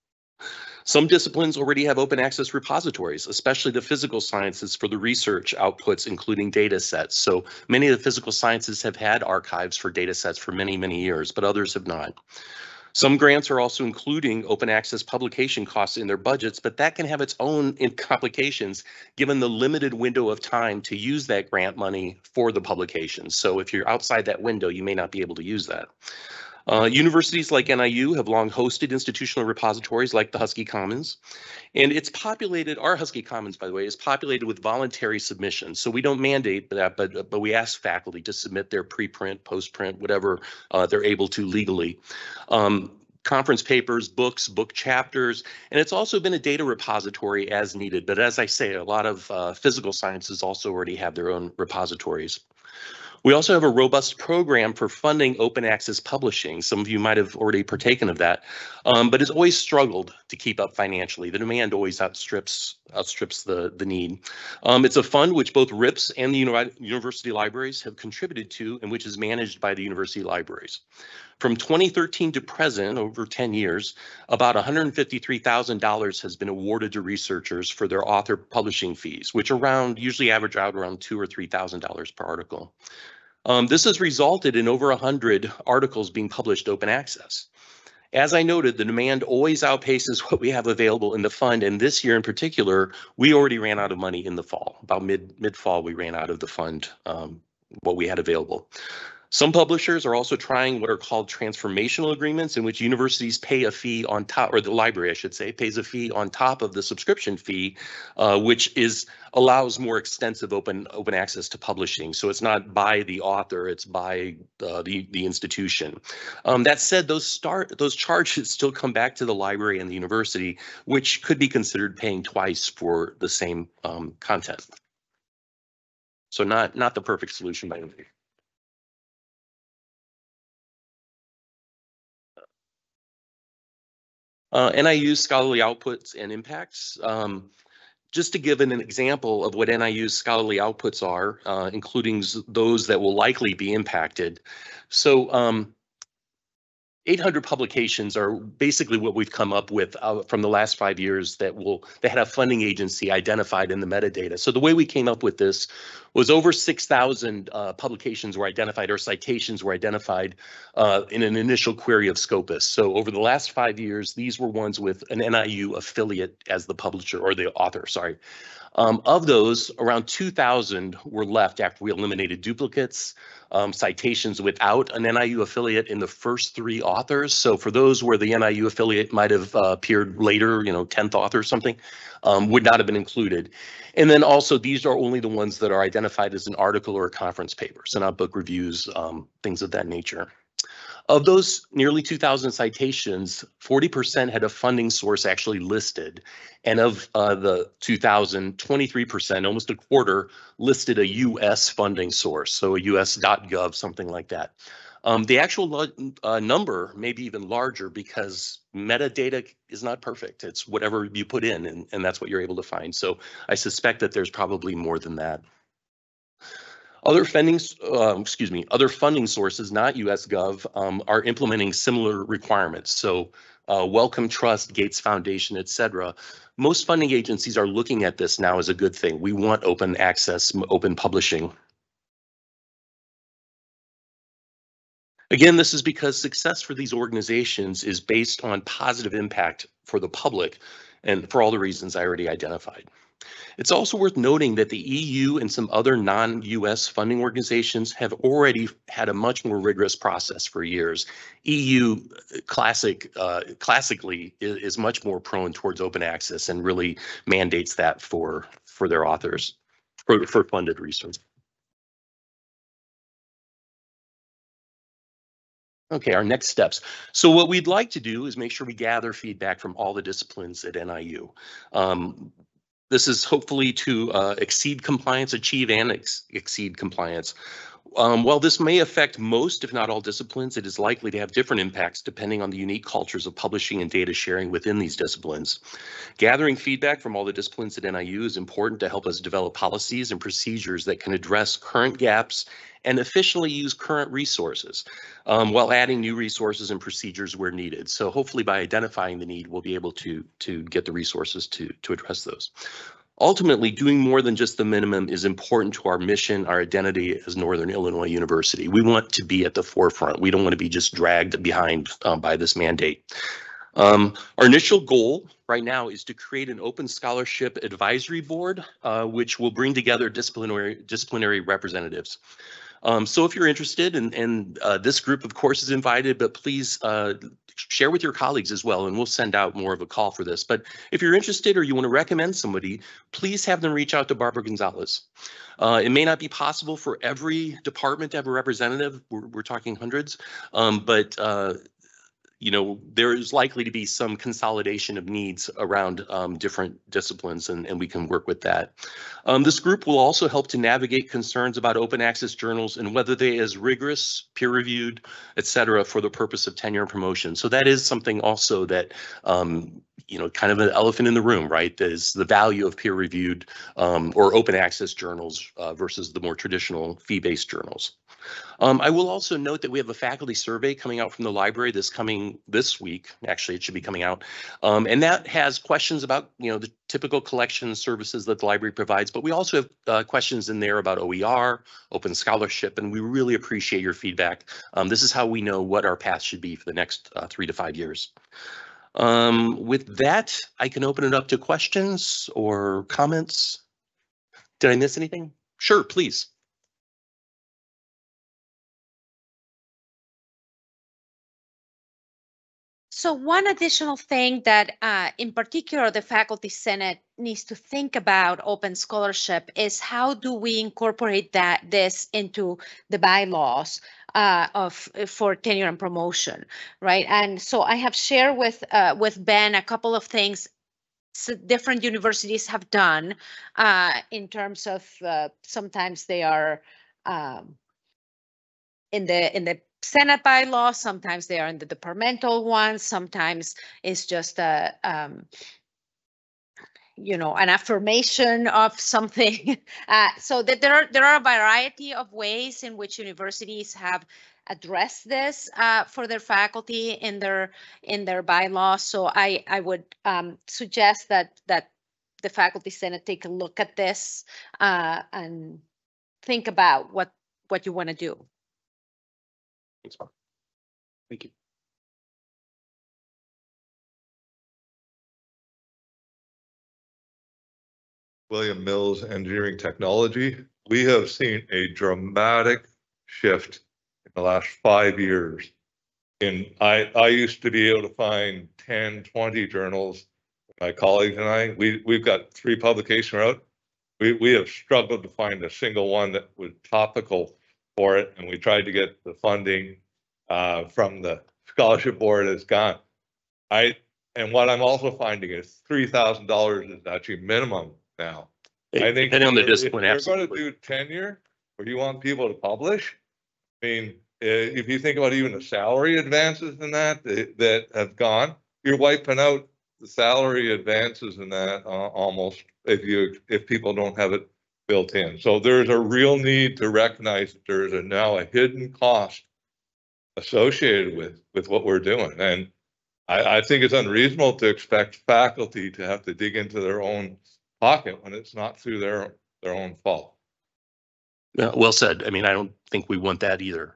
Some disciplines already have open access repositories, especially the physical sciences for the research outputs, including data sets. So many of the physical sciences have had archives for data sets for many, many years, but others have not. Some grants are also including open access publication costs in their budgets, but that can have its own complications given the limited window of time to use that grant money for the publication. So if you're outside that window, you may not be able to use that. Uh, universities like N I U have long hosted institutional repositories like the Husky Commons, and it's populated, our Husky Commons, by the way, is populated with voluntary submissions. So we don't mandate that, but, but we ask faculty to submit their preprint, postprint, whatever uh, they're able to legally. Um, conference papers, books, book chapters, and it's also been a data repository as needed. But as I say, a lot of uh, physical sciences also already have their own repositories. We also have a robust program for funding open access publishing. Some of you might have already partaken of that, um, but it's always struggled to keep up financially. The demand always outstrips outstrips the, the need. Um, it's a fund which both R I P S and the uni university libraries have contributed to, and which is managed by the university libraries. From twenty thirteen to present, over ten years, about one hundred fifty-three thousand dollars has been awarded to researchers for their author publishing fees, which around usually average out around two or three thousand dollars per article. Um, this has resulted in over one hundred articles being published open access. As I noted, the demand always outpaces what we have available in the fund, and this year in particular, we already ran out of money in the fall. About mid mid fall, we ran out of the fund, um, what we had available. Some publishers are also trying what are called transformational agreements, in which universities pay a fee on top, or the library, I should say, pays a fee on top of the subscription fee, uh, which is allows more extensive open open access to publishing. So it's not by the author, it's by uh, the the institution. Um, that said, those start those charges still come back to the library and the university, which could be considered paying twice for the same um, content. So not not the perfect solution by any means. Uh, N I U's scholarly outputs and impacts. Um, just to give an, an example of what N I U's scholarly outputs are, uh, including those that will likely be impacted. So um, eight hundred publications are basically what we've come up with uh, from the last five years that will that had a funding agency identified in the metadata. So the way we came up with this was over six thousand uh, publications were identified, or citations were identified uh, in an initial query of Scopus. So over the last five years, these were ones with an N I U affiliate as the publisher or the author, sorry. Um, of those, around two thousand were left after we eliminated duplicates, um, citations without an N I U affiliate in the first three authors. So for those where the N I U affiliate might have uh, appeared later, you know, tenth author or something, um, would not have been included. And then also these are only the ones that are identified as an article or a conference paper, so not book reviews, um, things of that nature. Of those nearly two thousand citations, forty percent had a funding source actually listed. And of uh, the two thousand, twenty-three percent, almost a quarter, listed a U S funding source, so a U S dot gov, something like that. Um, the actual uh, number may be even larger because metadata is not perfect. It's whatever you put in, and, and that's what you're able to find. So I suspect that there's probably more than that. Other funding, uh, excuse me, other funding sources, not U S Gov, um, are implementing similar requiremms. So uh, Wellcome Trust, Gates Foundation, et cetera. Most funding agencies are looking at this now as a good thing. We want open access, open publishing. Again, this is because success for these organizations is based on positive impact for the public and for all the reasons I already identified. It's also worth noting that the E U and some other non-U S funding organizations have already had a much more rigorous process for years. E U classic, uh, classically is, is much more prone towards open access and really mandates that for, for their authors, for, for funded research. Okay, our next steps. So what we'd like to do is make sure we gather feedback from all the disciplines at N I U. Um, This is hopefully to uh, exceed compliance, achieve and ex exceed compliance. Um, while this may affect most, if not all disciplines, it is likely to have different impacts depending on the unique cultures of publishing and data sharing within these disciplines. Gathering feedback from all the disciplines at N I U is important to help us develop policies and procedures that can address current gaps and efficiently use current resources um, while adding new resources and procedures where needed. So hopefully by identifying the need, we'll be able to, to get the resources to, to address those. Ultimately, doing more than just the minimum is important to our mission, our identity as Northern Illinois University. We want to be at the forefront. We don't want to be just dragged behind um, by this mandate. Um, our initial goal right now is to create an open scholarship advisory board, uh, which will bring together disciplinary, disciplinary representatives. Um, so if you're interested, and, and uh, this group, of course, is invited, but please uh, share with your colleagues as well, and we'll send out more of a call for this. But if you're interested or you want to recommend somebody, please have them reach out to Barbara Gonzalez. Uh, it may not be possible for every department to have a representative. We're, we're talking hundreds, um, but uh, you know, there is likely to be some consolidation of needs around um, different disciplines, and, and we can work with that. Um, this group will also help to navigate concerns about open access journals and whether they as rigorous, peer-reviewed, et cetera, for the purpose of tenure and promotion. So that is something also that, um, you know, kind of an elephant in the room, right? That is the value of peer-reviewed um, or open access journals uh, versus the more traditional fee-based journals. Um, I will also note that we have a faculty survey coming out from the library this coming this week. Actually, it should be coming out. Um, and that has questions about, you know, the typical collection services that the library provides, but we also have uh, questions in there about O E R, open scholarship, and we really appreciate your feedback. Um, this is how we know what our path should be for the next uh, three to five years. Um, with that, I can open it up to questions or comments. Did I miss anything? Sure, please. So one additional thing that uh, in particular the Faculty Senate needs to think about open scholarship is how do we incorporate that this into the bylaws uh, of for tenure and promotion, right? And so I have shared with uh, with Ben a couple of things so different universities have done uh, in terms of uh, sometimes they are um, in the in the Senate bylaws, sometimes they are in the departmental ones, sometimes it's just a um, you know, an affirmation of something. Uh, so that there are there are a variety of ways in which universities have addressed this uh, for their faculty in their in their bylaws. So I I would um, suggest that that the faculty senate take a look at this uh, and think about what what you want to do. Thanks, Mark. Thank you. William Mills Engineering Technology. We have seen a dramatic shift in the last five years. And I, I used to be able to find ten, twenty journals. My colleagues and I, we, we've got three publications out. We, we have struggled to find a single one that was topical for it. And we tried to get the funding uh, from the scholarship board has gone. I, and what I'm also finding is three thousand dollars is actually minimum now. I think Depending on the if discipline, you're going to absolutely. do tenure or you want people to publish, I mean, uh, if you think about even the salary advances in that, that, that have gone, you're wiping out the salary advances in that uh, almost if you, if people don't have it built in. So there's a real need to recognize that there's a now a hidden cost associated with, with what we're doing. And I, I think it's unreasonable to expect faculty to have to dig into their own pocket when it's not through their, their own fault. Yeah, well said. I mean, I don't think we want that either.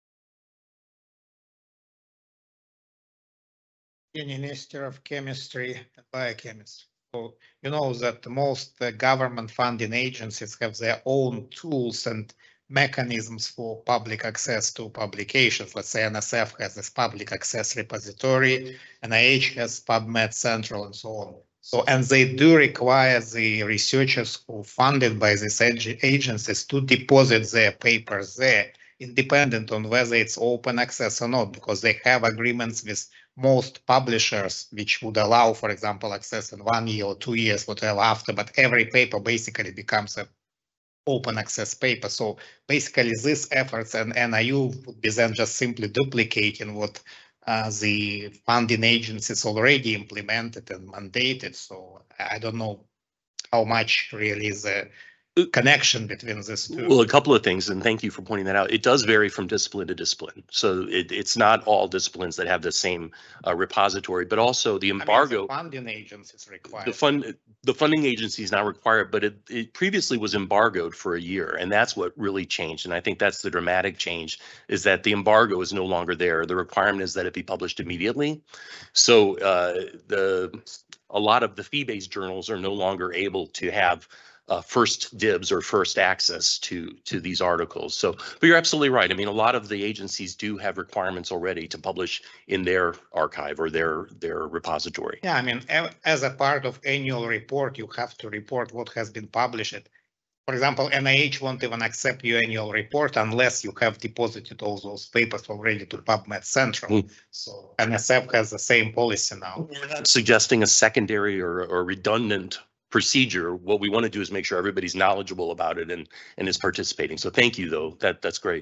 Minister of Chemistry and Biochemistry. So you know that most uh, government funding agencies have their own tools and mechanisms for public access to publications. Let's say N S F has this public access repository, N I H has PubMed Central and so on. So, and they do require the researchers who are funded by these agencies to deposit their papers there, independent on whether it's open access or not, because they have agreements with most publishers, which would allow, for example, access in one year or two years, whatever after, but every paper basically becomes a open access paper. So basically these efforts and N I U would be then just simply duplicating what uh, the funding agencies already implemented and mandated. So I don't know how much really is a connection between these two. Well, a couple of things, and thank you for pointing that out. It does vary from discipline to discipline. So it, it's not all disciplines that have the same uh, repository, but also the embargo. I mean, the funding agencies require. The fund, the funding agency is not required, but it, it previously was embargoed for a year, and that's what really changed. And I think that's the dramatic change, is that the embargo is no longer there. The requirement is that it be published immediately. So uh, the a lot of the fee-based journals are no longer able to have Uh, first dibs or first access to to these articles. So, but you're absolutely right. I mean, a lot of the agencies do have requirements already to publish in their archive or their their repository. Yeah, I mean, as a part of annual report, you have to report what has been published. For example, N I H won't even accept your annual report unless you have deposited all those papers already to PubMed Central. Mm. So N S F has the same policy now. We're not suggesting a secondary or, or redundant procedure. What we want to do is make sure everybody's knowledgeable about it and and is participating. So thank you, though. That that's great.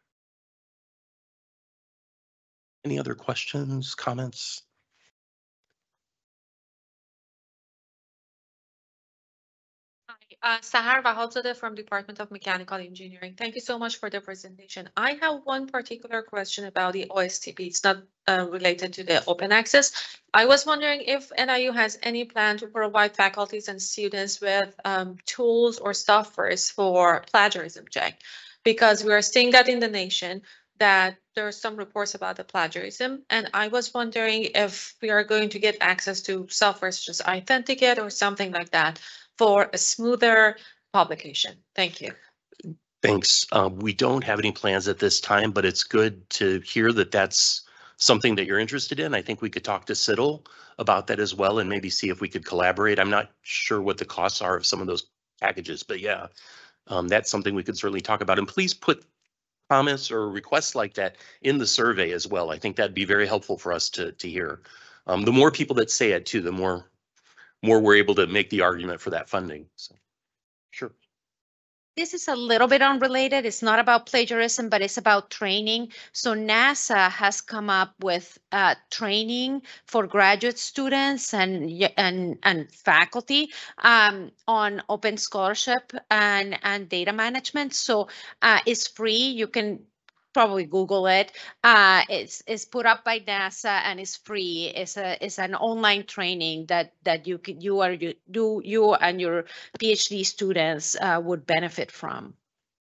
Any other questions, comments? Uh, Sahar Vahalzadeh from Department of Mechanical Engineering. Thank you so much for the presentation. I have one particular question about the O S T P. It's not uh, related to the open access. I was wondering if N I U has any plan to provide faculties and students with um, tools or softwares for plagiarism check, because we are seeing that in the nation that there are some reports about the plagiarism. And I was wondering if we are going to get access to software such as Authenticate or something like that for a smoother publication. Thank you. Thanks. Uh, we don't have any plans at this time, but it's good to hear that that's something that you're interested in. I think we could talk to C I T L about that as well and maybe see if we could collaborate. I'm not sure what the costs are of some of those packages, but yeah, um, that's something we could certainly talk about. And please put comments or requests like that in the survey as well. I think that'd be very helpful for us to, to hear. Um, the more people that say it too, the more more we're able to make the argument for that funding. So, sure. this is a little bit unrelated. It's not about plagiarism, but it's about training. So NASA has come up with uh, training for graduate students and y- and and faculty um, on open scholarship and and data management. So uh, it's free. You can probably Google it. Uh, it's it's put up by NASA and it's free. It's a it's an online training that that you can you are you do you and your PhD students uh, would benefit from.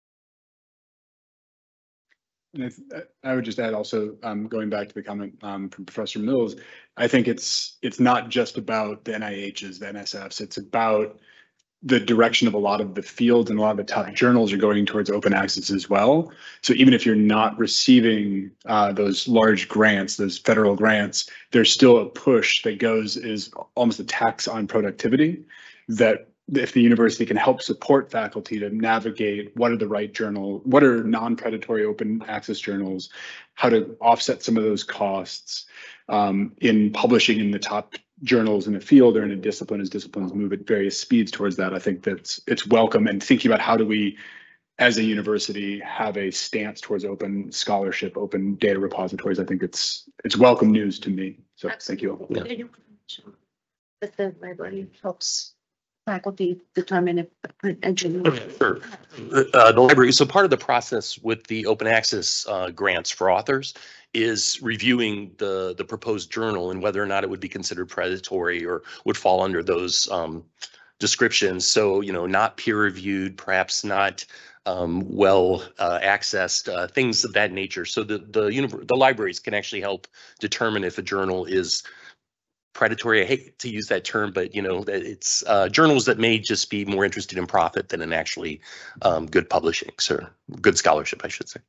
And I, th- I would just add also, um, going back to the comment um, from Professor Mills, I think it's it's not just about the N I H's, the N S F's. It's about the direction of a lot of the fields, and a lot of the top journals are going towards open access as well. So even if you're not receiving uh, those large grants, those federal grants, there's still a push that goes is almost a tax on productivity, that if the university can help support faculty to navigate what are the right journal, what are non-predatory open access journals, how to offset some of those costs um, in publishing in the top journals in a field or in a discipline, as disciplines move at various speeds towards that. I think that's it's welcome, and thinking about how do we, as a university, have a stance towards open scholarship, open data repositories. I think it's it's welcome news to me. So thank you all. Yeah. That the library helps faculty determine if a journal. Sure. Uh, the library, so part of the process with the open access uh, grants for authors is reviewing the, the proposed journal and whether or not it would be considered predatory or would fall under those um, descriptions. So, you know, not peer reviewed, perhaps not um, well uh, accessed, uh, things of that nature. So the, the, univ- the libraries can actually help determine if a journal is predatory. I hate to use that term, but you know, that it's uh, journals that may just be more interested in profit than in actually um, good publishing, so good scholarship, I should say.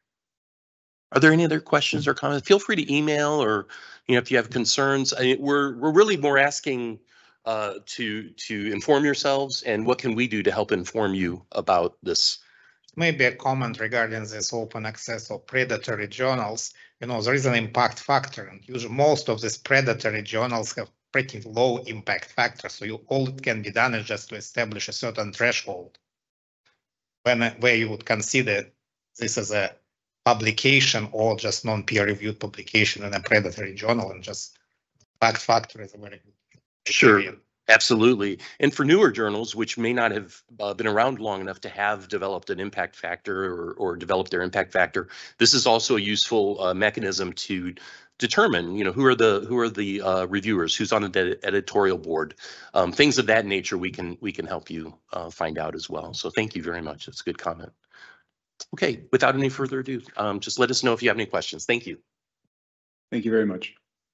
Are there any other questions or comments? Feel free to email, or you know, if you have concerns. I, we're we're really more asking uh, to to inform yourselves, and what can we do to help inform you about this? Maybe a comment regarding this open access or predatory journals. You know, there is an impact factor, and usually most of these predatory journals have pretty low impact factor. So you, all it can be done is just to establish a certain threshold when where you would consider this as a publication or just non-peer reviewed publication in a predatory journal, and just impact factor is a very good criterion. Sure. Absolutely. And for newer journals, which may not have uh, been around long enough to have developed an impact factor or, or developed their impact factor, this is also a useful uh, mechanism to determine, you know, who are the who are the uh, reviewers, who's on the editorial board, um, things of that nature. We can we can help you uh, find out as well. So thank you very much. That's a good comment. Okay, without any further ado, um, just let us know if you have any questions. Thank you. Thank you very much.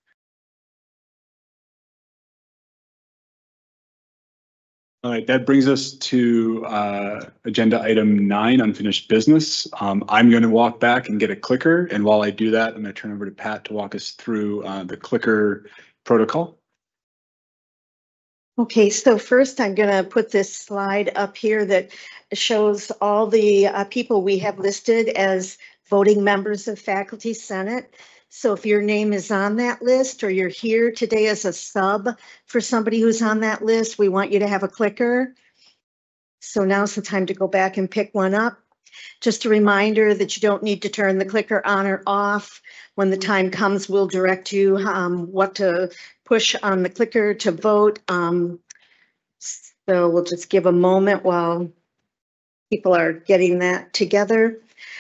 All right, that brings us to uh, agenda item nine, unfinished business. Um, I'm going to walk back and get a clicker, and while I do that, I'm going to turn over to Pat to walk us through uh, the clicker protocol. Okay, so first I'm going to put this slide up here that shows all the uh, people we have listed as voting members of Faculty Senate. So if your name is on that list, or you're here today as a sub for somebody who's on that list, we want you to have a clicker. So now's the time to go back and pick one up. Just a reminder that you don't need to turn the clicker on or off. When the time comes, we'll direct you um, what to push on the clicker to vote. Um, so we'll just give a moment while people are getting that together.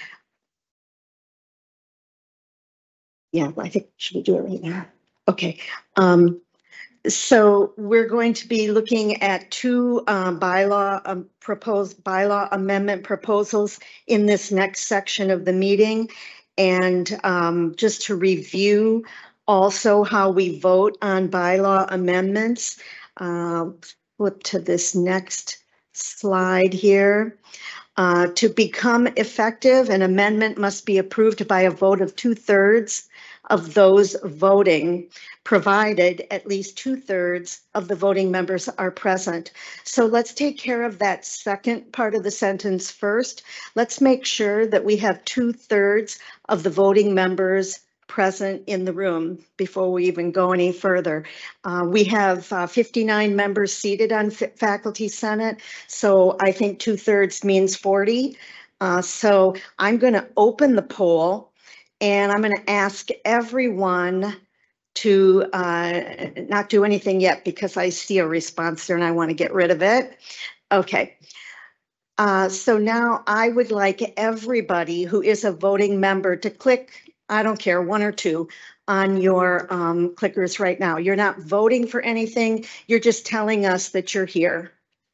Yeah, I think, should we do it right now? Okay. Um, so we're going to be looking at two um, bylaw um, proposed bylaw amendment proposals in this next section of the meeting. And um, just to review also how we vote on bylaw amendments, uh, flip to this next slide here. Uh, to become effective, an amendment must be approved by a vote of two thirds of those voting, provided at least two thirds of the voting members are present. So let's take care of that second part of the sentence first. Let's make sure that we have two thirds of the voting members present in the room before we even go any further. Uh, we have uh, fifty-nine members seated on Fa- Faculty Senate, so I think two thirds means forty. Uh, so I'm going to open the poll and I'm going to ask everyone to uh, not do anything yet because I see a response there and I want to get rid of it. Okay. Uh, so now I would like everybody who is a voting member to click, I don't care, one or two on your um, clickers right now. You're not voting for anything. You're just telling us that you're here.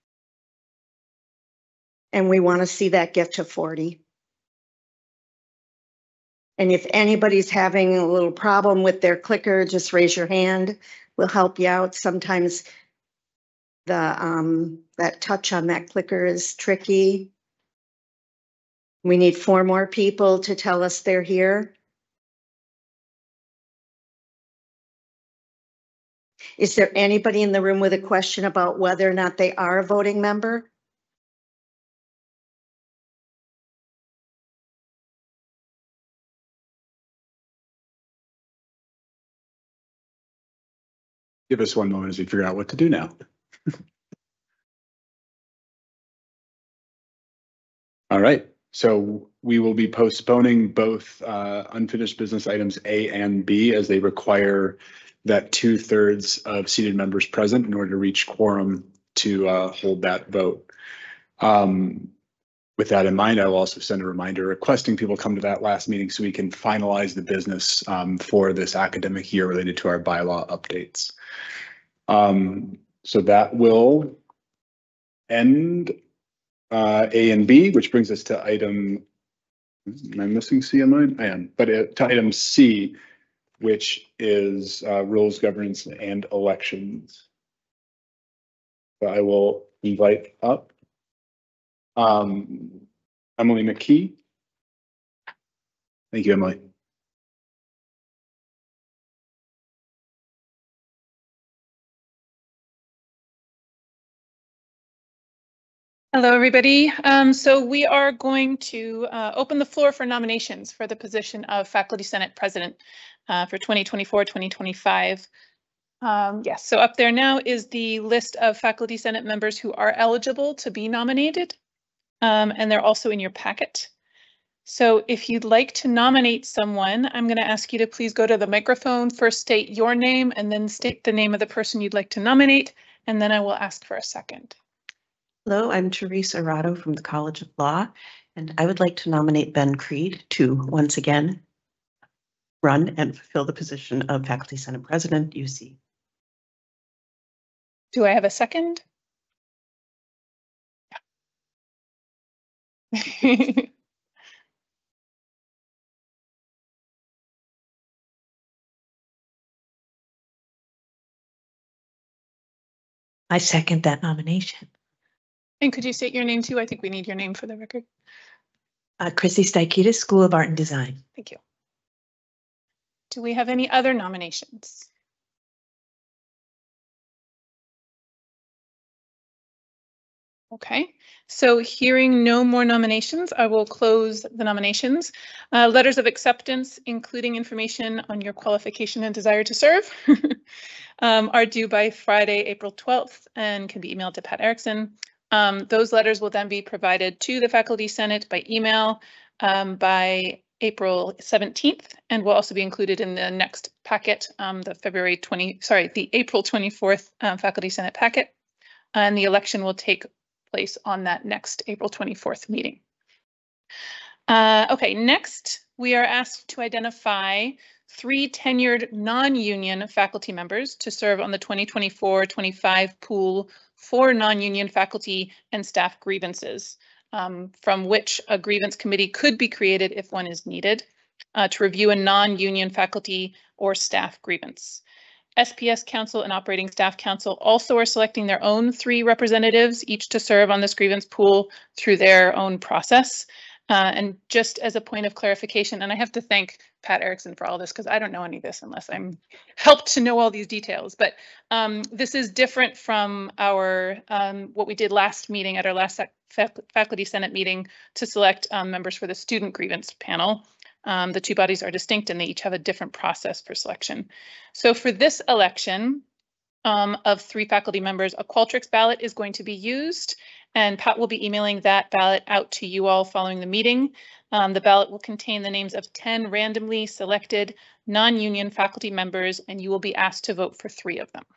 And we want to see that get to forty. And if anybody's having a little problem with their clicker, just raise your hand. We'll help you out. Sometimes the um, that touch on that clicker is tricky. We need four more people to tell us they're here. Is there anybody in the room with a question about whether or not they are a voting member? Give us one moment as we figure out what to do now. All right, so we will be postponing both uh, unfinished business items A and B as they require that two thirds of seated members present in order to reach quorum to uh, hold that vote. Um, with that in mind, I will also send a reminder requesting people come to that last meeting so we can finalize the business um, for this academic year related to our bylaw updates. Um, so that will end uh, A and B, which brings us to item, am I missing C on mine? I am, but it, to item C, which is uh, rules, governance, and elections. So I will invite up um, Emily McKee. Thank you, Emily. Hello, everybody. Um, so we are going to uh, open the floor for nominations for the position of Faculty Senate President uh, for twenty twenty-four, twenty twenty-five. Um, yes, so up there now is the list of Faculty Senate members who are eligible to be nominated, um, and they're also in your packet. So if you'd like to nominate someone, I'm going to ask you to please go to the microphone, first state your name, and then state the name of the person you'd like to nominate, and then I will ask for a second. Hello, I'm Teresa Arado from the College of Law, and I would like to nominate Ben Creed to once again run and fulfill the position of Faculty Senate President, U C. Do I have a second? I second that nomination. And could you state your name too? I think we need your name for the record. Uh, Chrissy Stykidis, School of Art and Design. Thank you. Do we have any other nominations? Okay, so hearing no more nominations, I will close the nominations. Uh, letters of acceptance, including information on your qualification and desire to serve, um, are due by Friday, April twelfth, and can be emailed to Pat Erickson. Um, those letters will then be provided to the Faculty Senate by email um, by April seventeenth, and will also be included in the next packet, um, the February twentieth, sorry, the April twenty-fourth um, Faculty Senate packet, and the election will take place on that next April twenty-fourth meeting. Uh, okay, next we are asked to identify three tenured non-union faculty members to serve on the twenty twenty-four twenty-five pool for non-union faculty and staff grievances, um, from which a grievance committee could be created if one is needed uh, to review a non-union faculty or staff grievance. S P S Council and Operating Staff Council also are selecting their own three representatives, each to serve on this grievance pool through their own process. Uh, and just as a point of clarification, and I have to thank Pat Erickson for all this because I don't know any of this unless I'm helped to know all these details. But um, this is different from our um, what we did last meeting at our last fac Faculty Senate meeting to select um, members for the student grievance panel. Um, the two bodies are distinct and they each have a different process for selection. So for this election um, of three faculty members, a Qualtrics ballot is going to be used, and Pat will be emailing that ballot out to you all following the meeting. Um, the ballot will contain the names of ten randomly selected non-union faculty members, and you will be asked to vote for three of them.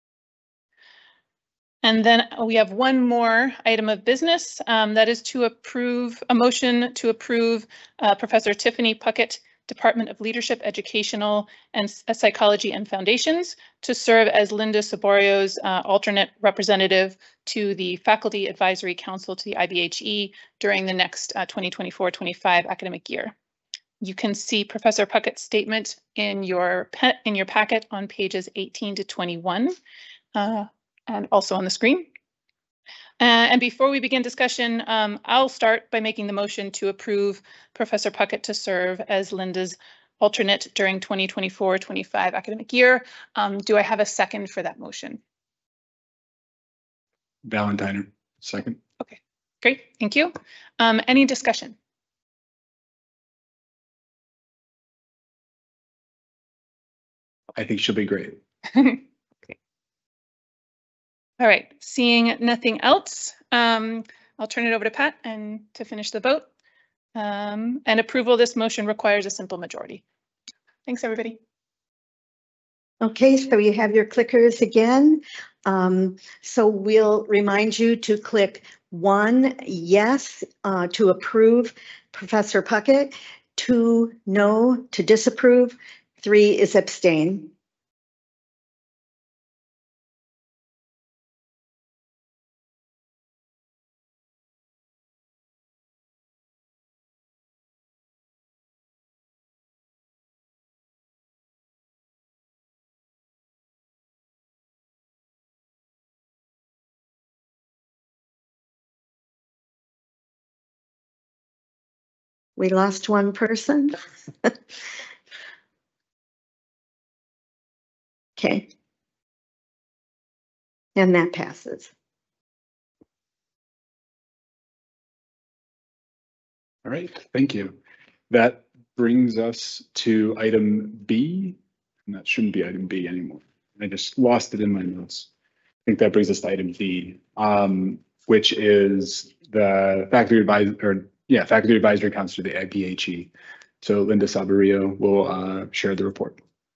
And then we have one more item of business, um, that is to approve a motion to approve uh, Professor Tiffany Puckett, Department of Leadership, Educational and Psychology and Foundations, to serve as Linda Saborio's uh, alternate representative to the Faculty Advisory Council to the I B H E during the next twenty twenty-four twenty-five academic year. You can see Professor Puckett's statement in your pet in your packet on pages eighteen to twenty-one. Uh, and also on the screen. Uh, and before we begin discussion, um, I'll start by making the motion to approve Professor Puckett to serve as Linda's alternate during twenty twenty-four twenty-five academic year. Um, do I have a second for that motion? Valentiner, second. Okay, great, thank you. Um, any discussion? I think she'll be great. All right, seeing nothing else, um, I'll turn it over to Pat and to finish the vote. Um, and approval of this motion requires a simple majority. Thanks, everybody. Okay, so you have your clickers again. Um, so we'll remind you to click one, yes, uh, to approve Professor Puckett, two, no, to disapprove, three is abstain. We lost one person. Okay. And that passes. All right, thank you. That brings us to item B, and that shouldn't be item B anymore. I just lost it in my notes. I think that brings us to item B, um, which is the faculty advisor, or yeah, faculty advisory council to the I B H E. So Linda Saborio will uh, share the report.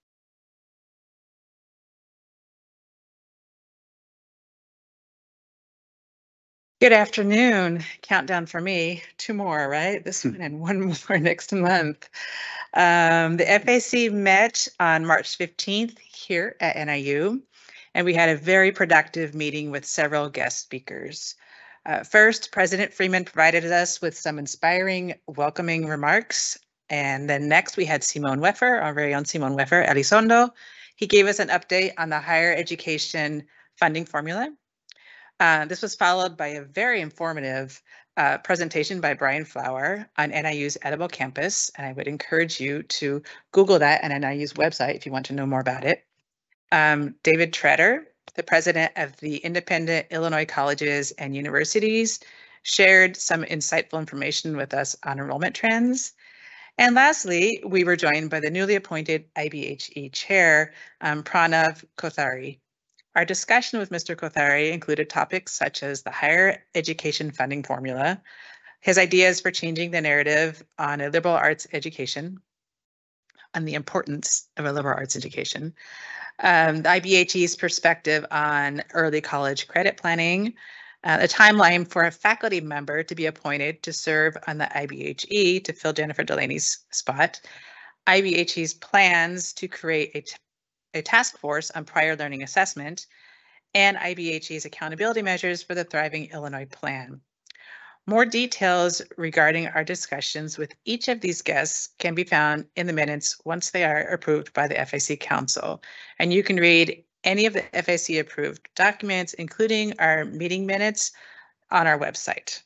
Good afternoon. Countdown for me. Two more, right? This one and one more next month. Um, the F A C met on March fifteenth here at N I U, and we had a very productive meeting with several guest speakers. Uh, first, President Freeman provided us with some inspiring, welcoming remarks. And then next, we had Simone Weffer, our very own Simone Weffer, Elizondo. He gave us an update on the higher education funding formula. Uh, this was followed by a very informative uh, presentation by Brian Flower on N I U's Edible Campus, and I would encourage you to Google that on N I U's website if you want to know more about it. Um, David Treader, the president of the Independent Illinois Colleges and Universities, shared some insightful information with us on enrollment trends. And lastly, we were joined by the newly appointed I B H E chair, um, Pranav Kothari. Our discussion with Mister Kothari included topics such as the higher education funding formula, his ideas for changing the narrative on a liberal arts education, on the importance of a liberal arts education, um, the I B H E's perspective on early college credit planning, uh, a timeline for a faculty member to be appointed to serve on the I B H E to fill Jennifer Delaney's spot, I B H E's plans to create a a task force on prior learning assessment, and I B H E's accountability measures for the Thriving Illinois Plan. More details regarding our discussions with each of these guests can be found in the minutes once they are approved by the F A C Council. And you can read any of the F A C approved documents, including our meeting minutes, on our website.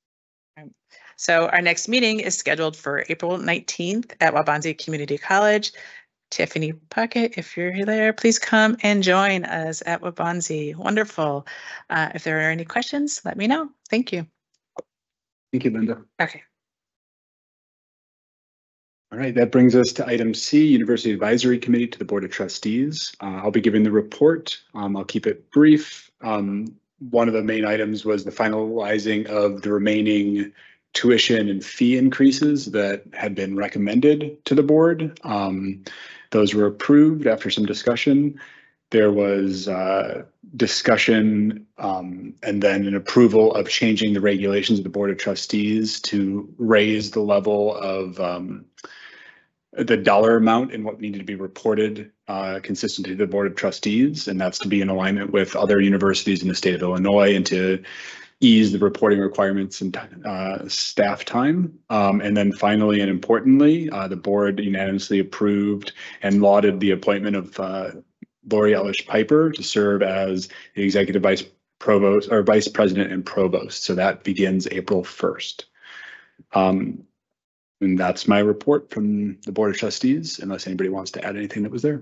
So our next meeting is scheduled for April nineteenth at Waubonsie Community College. Tiffany Puckett, if you're there, please come and join us at Waubonsie. Wonderful. Uh, if there are any questions, let me know. Thank you. Thank you, Linda. Okay. All right, that brings us to item C, University Advisory Committee to the Board of Trustees. Uh, I'll be giving the report. Um, I'll keep it brief. Um, one of the main items was the finalizing of the remaining tuition and fee increases that had been recommended to the board. Um, those were approved after some discussion. There was uh, discussion um, and then an approval of changing the regulations of the Board of Trustees to raise the level of um, the dollar amount and what needed to be reported uh, consistent to the Board of Trustees. And that's to be in alignment with other universities in the state of Illinois and to ease the reporting requirements and uh, staff time. Um, and then finally and importantly, uh, the board unanimously approved and lauded the appointment of uh, Lori Ellis Piper to serve as the executive vice provost or vice president and provost. So that begins April first. Um, and that's my report from the Board of Trustees, unless anybody wants to add anything that was there.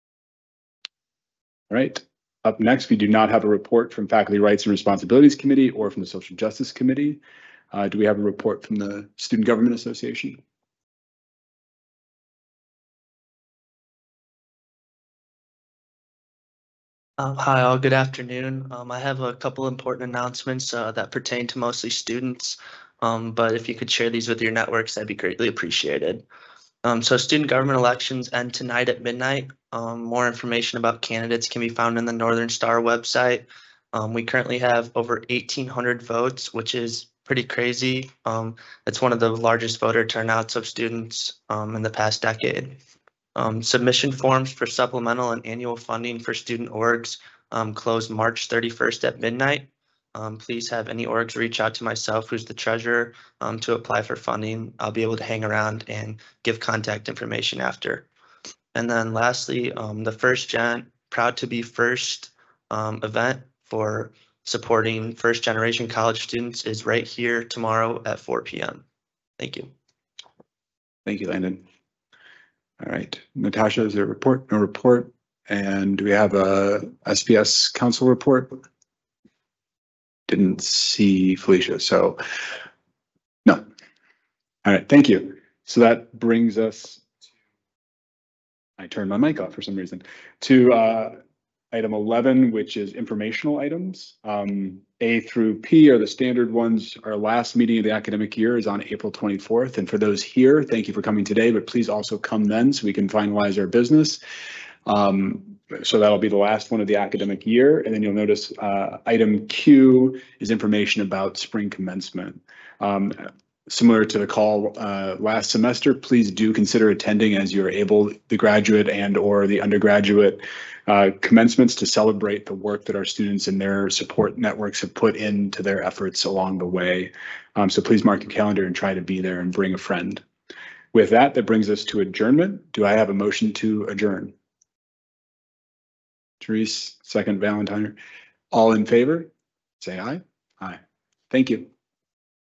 All right. Up next, we do not have a report from Faculty Rights and Responsibilities Committee or from the Social Justice Committee. Uh, do we have a report from the Student Government Association? Um, hi, all. Good afternoon. Um, I have a couple important announcements uh, that pertain to mostly students, um, but if you could share these with your networks, that'd be greatly appreciated. Um, so student government elections end tonight at midnight. Um, more information about candidates can be found in the Northern Star website. Um, we currently have over eighteen hundred votes, which is pretty crazy. Um, it's one of the largest voter turnouts of students um, in the past decade. Um, submission forms for supplemental and annual funding for student orgs um, close March thirty-first at midnight. Um, please have any orgs reach out to myself, who's the treasurer, um, to apply for funding. I'll be able to hang around and give contact information after. And then lastly, um, the First Gen Proud to Be First um, event for supporting first generation college students is right here tomorrow at four P M Thank you. Thank you, Landon. All right, Natasha, is there a report? No report. And do we have a S P S council report? Didn't see Felicia, so no. All right, thank you. So that brings us to, I turned my mic off for some reason, to uh, item eleven, which is informational items. Um, A through P are the standard ones. Our last meeting of the academic year is on April twenty-fourth. And for those here, thank you for coming today, but please also come then so we can finalize our business. Um, so that'll be the last one of the academic year. And then you'll notice uh, item Q is information about spring commencement. Um, Similar to the call uh, last semester, please do consider attending as you're able, the graduate and or the undergraduate uh, commencements to celebrate the work that our students and their support networks have put into their efforts along the way. Um, so please mark your calendar and try to be there and bring a friend. With that, that brings us to adjournment. Do I have a motion to adjourn? Therese, second, Valentine. All in favor, say aye. Aye. Thank you.